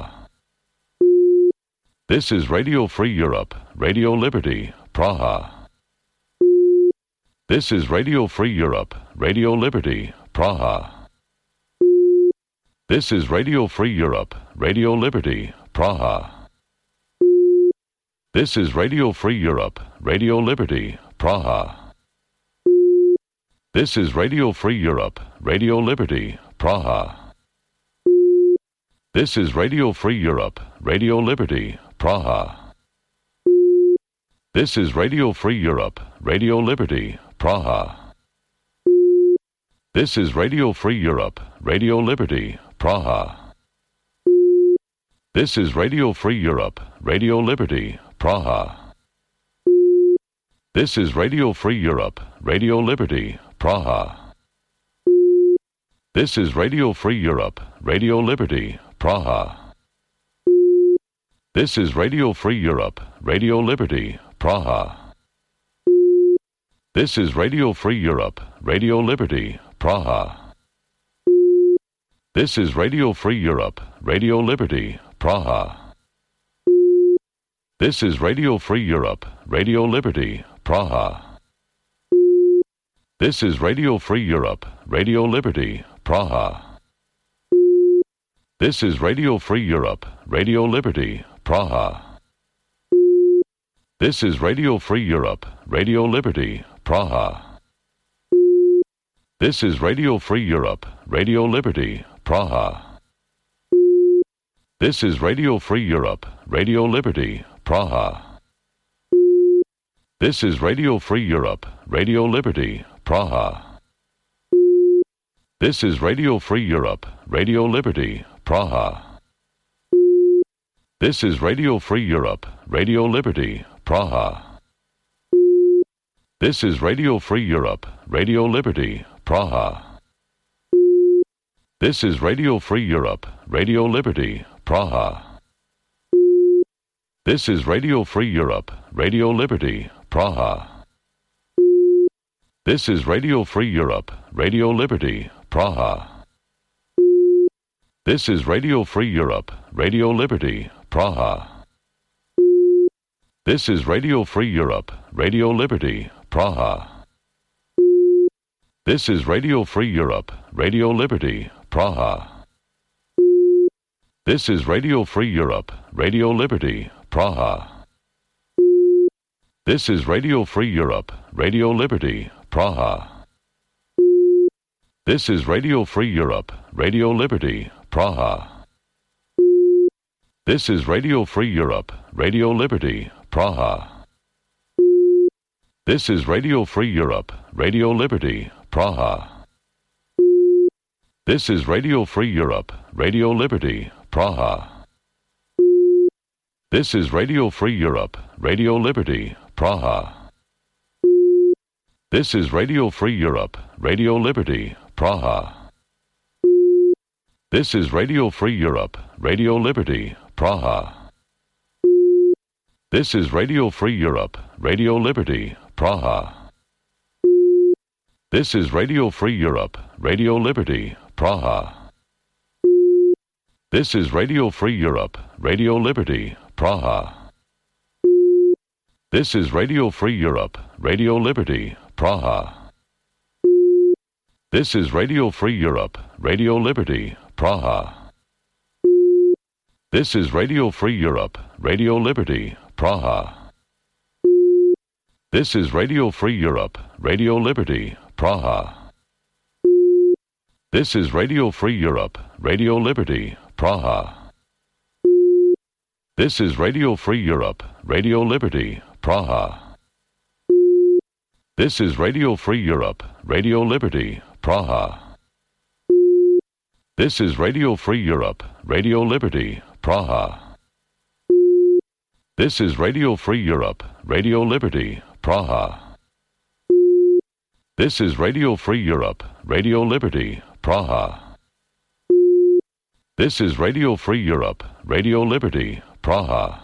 S16: This is Radio Free Europe, Radio Liberty, Praha. This is Radio Free Europe, Radio Liberty, Praha. This is Radio Free Europe, Radio Liberty, Praha. This is Radio Free Europe, Radio Liberty, Praha. This is Radio Free Europe, Radio Liberty, Praha. This is Radio Free Europe, Radio Liberty, Praha. This is Radio Free Europe, Radio Liberty, Praha. This is Radio Free Europe, Radio Liberty, Praha. This is Radio Free Europe, Radio Liberty, Praha. This is Radio Free Europe, Radio Liberty, Praha. This is Radio Free Europe, Radio Liberty, Praha. This is Radio Free Europe, Radio Liberty, Praha. This is Radio Free Europe, Radio Liberty, Praha. This is Radio Free Europe, Radio Liberty, Praha. This is Radio Free Europe, Radio Liberty, Praha. This is Radio Free Europe, Radio Liberty, Praha. This is Radio Free Europe, Radio Liberty, Praha. This is Radio Free Europe, Radio Liberty, Praha. This is Radio Free Europe, Radio Liberty, Praha. This is Radio Free Europe, Radio Liberty, Praha. This is Radio Free Europe, Radio Liberty, Praha. This is Radio Free Europe, Radio Liberty, Praha. This is Radio Free Europe, Radio Liberty, Praha. This is Radio Free Europe, Radio Liberty, Praha. This is Radio Free Europe, Radio Liberty, Praha. This is Radio Free Europe, Radio Liberty, Praha. This is Radio Free Europe, Radio Liberty, Praha. This is Radio Free Europe, Radio Liberty, Praha. This is Radio Free Europe, Radio Liberty, Praha. This is Radio Free Europe, Radio Liberty, Praha. This is Radio Free Europe, Radio Liberty, Praha. This is Radio Free Europe, Radio Liberty, Praha. This is Radio Free Europe, Radio Liberty, Praha. This is Radio Free Europe, Radio Liberty, Praha. This is Radio Free Europe, Radio Liberty, Praha. This is Radio Free Europe, Radio Liberty, Praha. This is Radio Free Europe, Radio Liberty, Praha. This is Radio Free Europe, Radio Liberty, Praha. This is Radio Free Europe, Radio Liberty, Praha. This is Radio Free Europe, Radio Liberty, Praha. This is Radio Free Europe, Radio Liberty, Praha. This is Radio Free Europe, Radio Liberty, Praha. This is Radio Free Europe, Radio Liberty, Praha. This is Radio Free Europe, Radio Liberty, Praha. This is Radio Free Europe, Radio Liberty, Praha. This is Radio Free Europe, Radio Liberty, Praha. This is Radio Free Europe, Radio Liberty, Praha. This is Radio Free Europe, Radio Liberty, Praha. This is Radio Free Europe, Radio Liberty, Praha. This is Radio Free Europe, Radio Liberty, Praha. This is Radio Free Europe, Radio Liberty, Praha. This is Radio Free Europe, Radio Liberty, Praha. This is Radio Free Europe, Radio Liberty, Praha.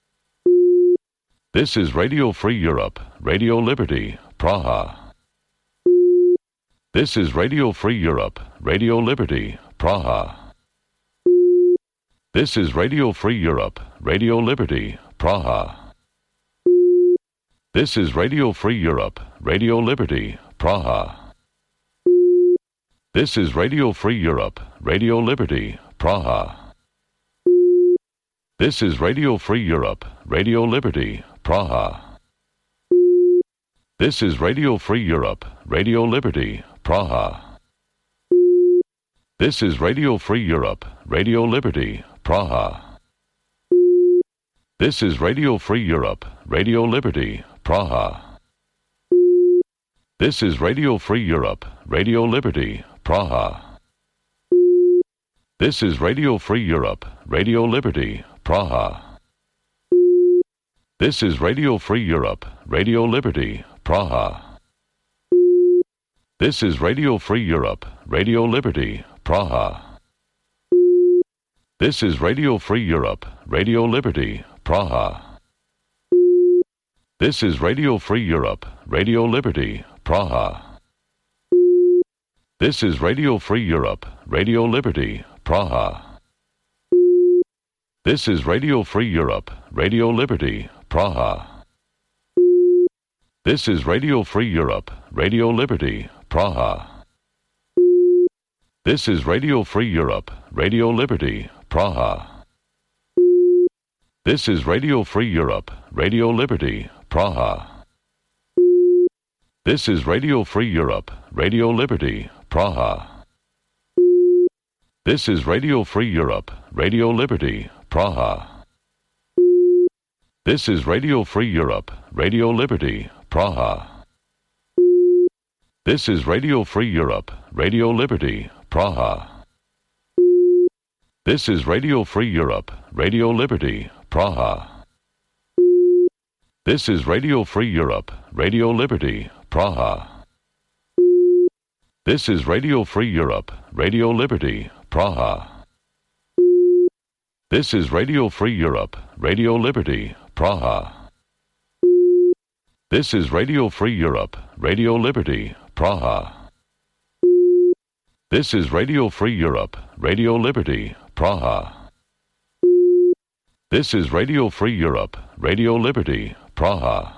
S16: This is Radio Free Europe, Radio Liberty, Praha. This is Radio Free Europe, Radio Liberty, Praha. This is Radio Free Europe, Radio Liberty, Praha. This is Radio Free Europe, Radio Liberty, Praha. This is Radio Free Europe, Radio Liberty, Praha. This is Radio Free Europe, Radio Liberty, Praha. This is Radio Free Europe, Radio Liberty, Praha. This is Radio Free Europe, Radio Liberty, Praha. This is Radio Free Europe, Radio Liberty, Praha. This is Radio Free Europe, Radio Liberty, Praha. This is Radio Free Europe, Radio Liberty, Praha. This is Radio Free Europe, Radio Liberty, Praha. This is Radio Free Europe, Radio Liberty, Praha. This is Radio Free Europe, Radio Liberty, Praha. This is Radio Free Europe, Radio Liberty, Praha. This is Radio Free Europe, Radio Liberty, Praha. This is Radio Free Europe, Radio Liberty, Praha. This is Radio Free Europe, Radio Liberty, Praha. This is Radio Free Europe, Radio Liberty, Praha. This is Radio Free Europe, Radio Liberty, Praha. This is Radio Free Europe, Radio Liberty, Praha. This is Radio Free Europe, Radio Liberty, Praha. This is Radio Free Europe, Radio Liberty, Praha. This is Radio Free Europe, Radio Liberty, Praha. This is Radio Free Europe, Radio Liberty, Praha. This is Radio Free Europe, Radio Liberty, Praha. This is Radio Free Europe, Radio Liberty, Praha. This is Radio Free Europe, Radio Liberty, Praha. This is Radio Free Europe, Radio Liberty, Praha. This is Radio Free Europe, Radio Liberty, Praha. This is Radio Free Europe, Radio Liberty, Praha.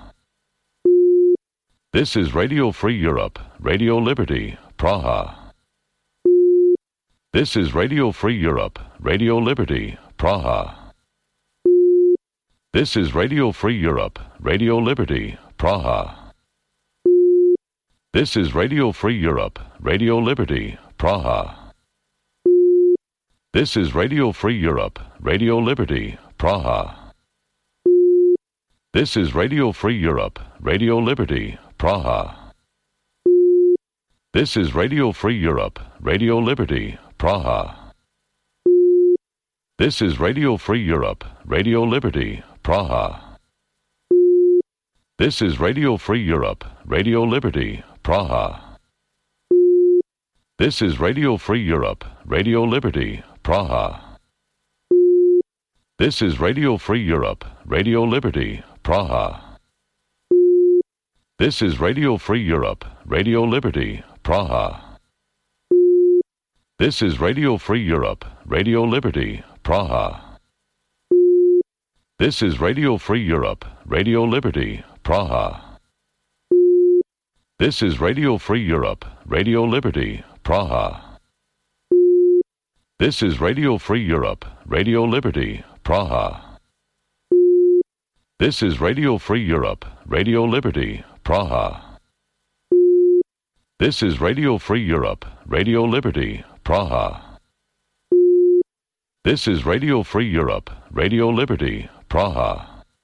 S16: This is Radio Free Europe, Radio Liberty, Praha. This is Radio Free Europe, Radio Liberty, Praha. This is Radio Free Europe, Radio Liberty, Praha. This is Radio Free Europe, Radio Liberty, Praha. This is Radio Free Europe, Radio Liberty, Praha. This is Radio Free Europe, Radio Liberty, Praha. This is Radio Free Europe, Radio Liberty, Praha. This is Radio Free Europe, Radio Liberty, Praha. This is Radio Free Europe, Radio Liberty, Praha. This is Radio Free Europe, Radio Liberty, Praha. This is Radio Free Europe, Radio Liberty, Praha. This is Radio Free Europe, Radio Liberty, Praha. This is Radio Free Europe, Radio Liberty, Praha. This is Radio Free Europe, Radio Liberty, Praha. This is Radio Free Europe, Radio Liberty, Praha. This is Radio Free Europe, Radio Liberty, Praha. This is Radio Free Europe, Radio Liberty, Praha. This is Radio Free Europe, Radio Liberty, Praha. This is Radio Free Europe, Radio Liberty, Praha.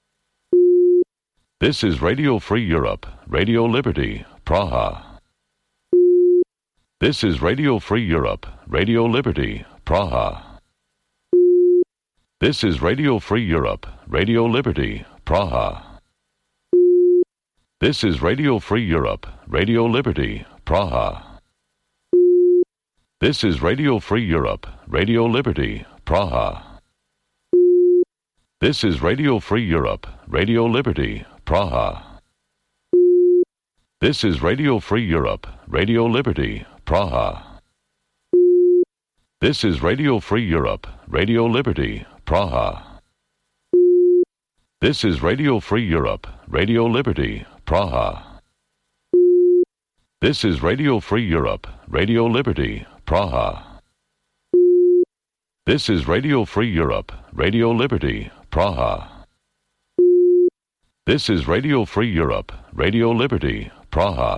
S16: This is Radio Free Europe, Radio Liberty, Praha. This is Radio Free Europe, Radio Liberty, Praha. This is Radio Free Europe, Radio Liberty, Praha. This is Radio Free Europe, Radio Liberty, Praha. This is Radio Free Europe, Radio Liberty, Praha. This is Radio Free Europe, Radio Liberty, Praha. This is Radio Free Europe, Radio Liberty, Praha. This is Radio Free Europe, Radio Liberty, Praha. This is Radio Free Europe, Radio Liberty, Praha. This is Radio Free Europe, Radio Liberty, Praha. This is Radio Free Europe, Radio Liberty, Praha. This is Radio Free Europe, Radio Liberty, Praha.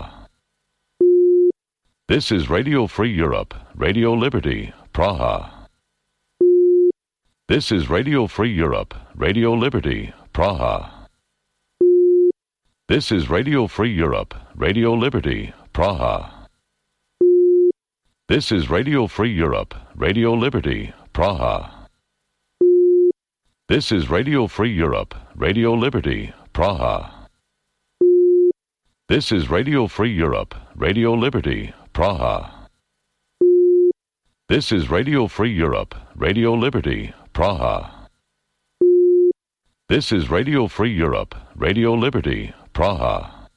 S16: This is Radio Free Europe, Radio Liberty, Praha. This is Radio Free Europe, Radio Liberty, Praha. This is Radio Free Europe, Radio Liberty, Praha. This is Radio Free Europe, Radio Liberty, Praha. This is Radio Free Europe, Radio Liberty, Praha. This is Radio Free Europe, Radio Liberty, Praha. This is Radio Free Europe, Radio Liberty, Praha. This is Radio Free Europe, Radio Liberty, Praha.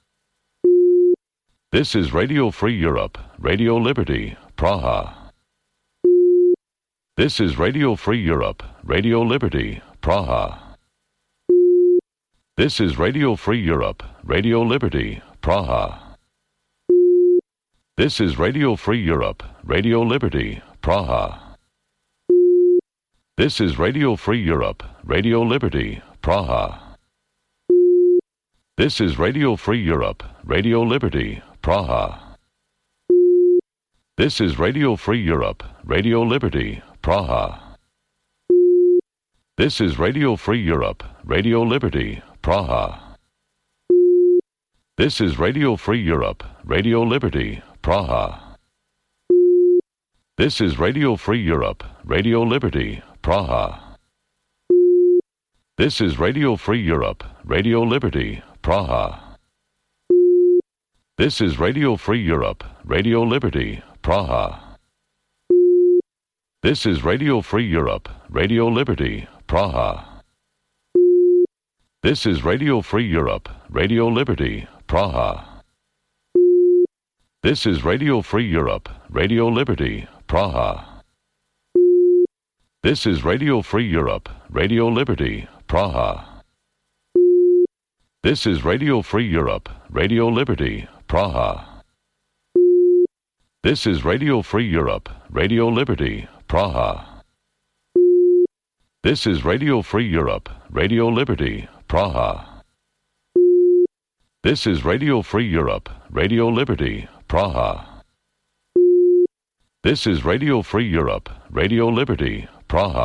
S16: This is Radio Free Europe, Radio Liberty, Praha. This is Radio Free Europe, Radio Liberty, Praha. This is Radio Free Europe, Radio Liberty, Praha. This is Radio Free Europe, Radio Liberty, Praha. This is Radio Free Europe, Radio Liberty, Praha. This is Radio Free Europe, Radio Liberty, Praha. This is Radio Free Europe, Radio Liberty, Praha. This is Radio Free Europe, Radio Liberty, Praha. This is Radio Free Europe, Radio Liberty, Praha. This is Radio Free Europe, Radio Liberty, Praha. This is Radio Free Europe, Radio Liberty, Praha. This is Radio Free Europe, Radio Liberty, Praha. This is Radio Free Europe, Radio Liberty, Praha. This is Radio Free Europe, Radio Liberty, Praha. This is Radio Free Europe, Radio Liberty, Praha. This is Radio Free Europe, Radio Liberty, Praha. This is Radio Free Europe, Radio Liberty, Praha. This is Radio Free Europe, Radio Liberty, Praha. This is Radio Free Europe, Radio Liberty, Praha. This is Radio Free Europe, Radio Liberty, Praha. This is Radio Free Europe, Radio Liberty, Praha.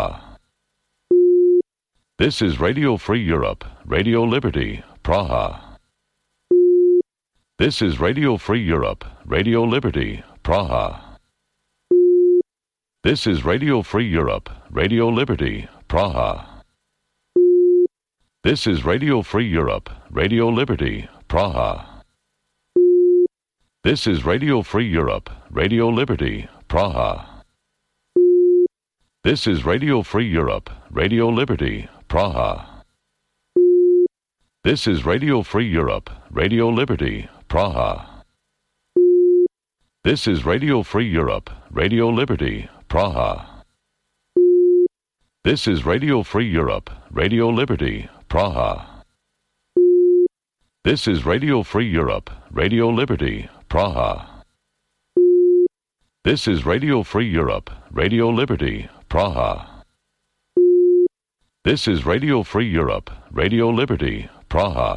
S16: This is Radio Free Europe, Radio Liberty, Praha. This is Radio Free Europe, Radio Liberty, Praha. This is Radio Free Europe, Radio Liberty, Praha. This is Radio Free Europe, Radio Liberty, Praha. This is Radio Free Europe, Radio Liberty, Praha. This is Radio Free Europe, Radio Liberty, Praha. This is Radio Free Europe, Radio Liberty, Praha. This is Radio Free Europe, Radio Liberty, Praha. This is Radio Free Europe, Radio Liberty, Praha. This is Radio Free Europe, Radio Liberty, Praha. This is Radio Free Europe, Radio Liberty, Praha. This is Radio Free Europe, Radio Liberty, Praha.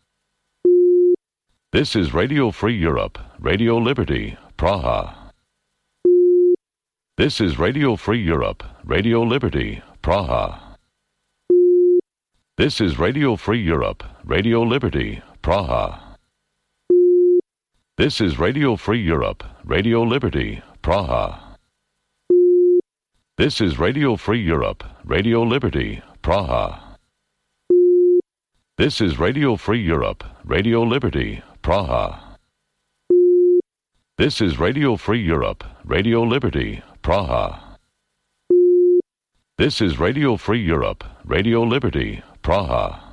S16: This is Radio Free Europe, Radio Liberty, Praha. This is Radio Free Europe, Radio Liberty, Praha. This is Radio Free Europe, Radio Liberty, Praha. This is Radio Free Europe, Radio Liberty, Praha. This is Radio Free Europe, Radio Liberty, Praha. This is Radio Free Europe, Radio Liberty, Praha. This is Radio Free Europe, Radio Liberty, Praha. This is Radio Free Europe, Radio Liberty, Praha.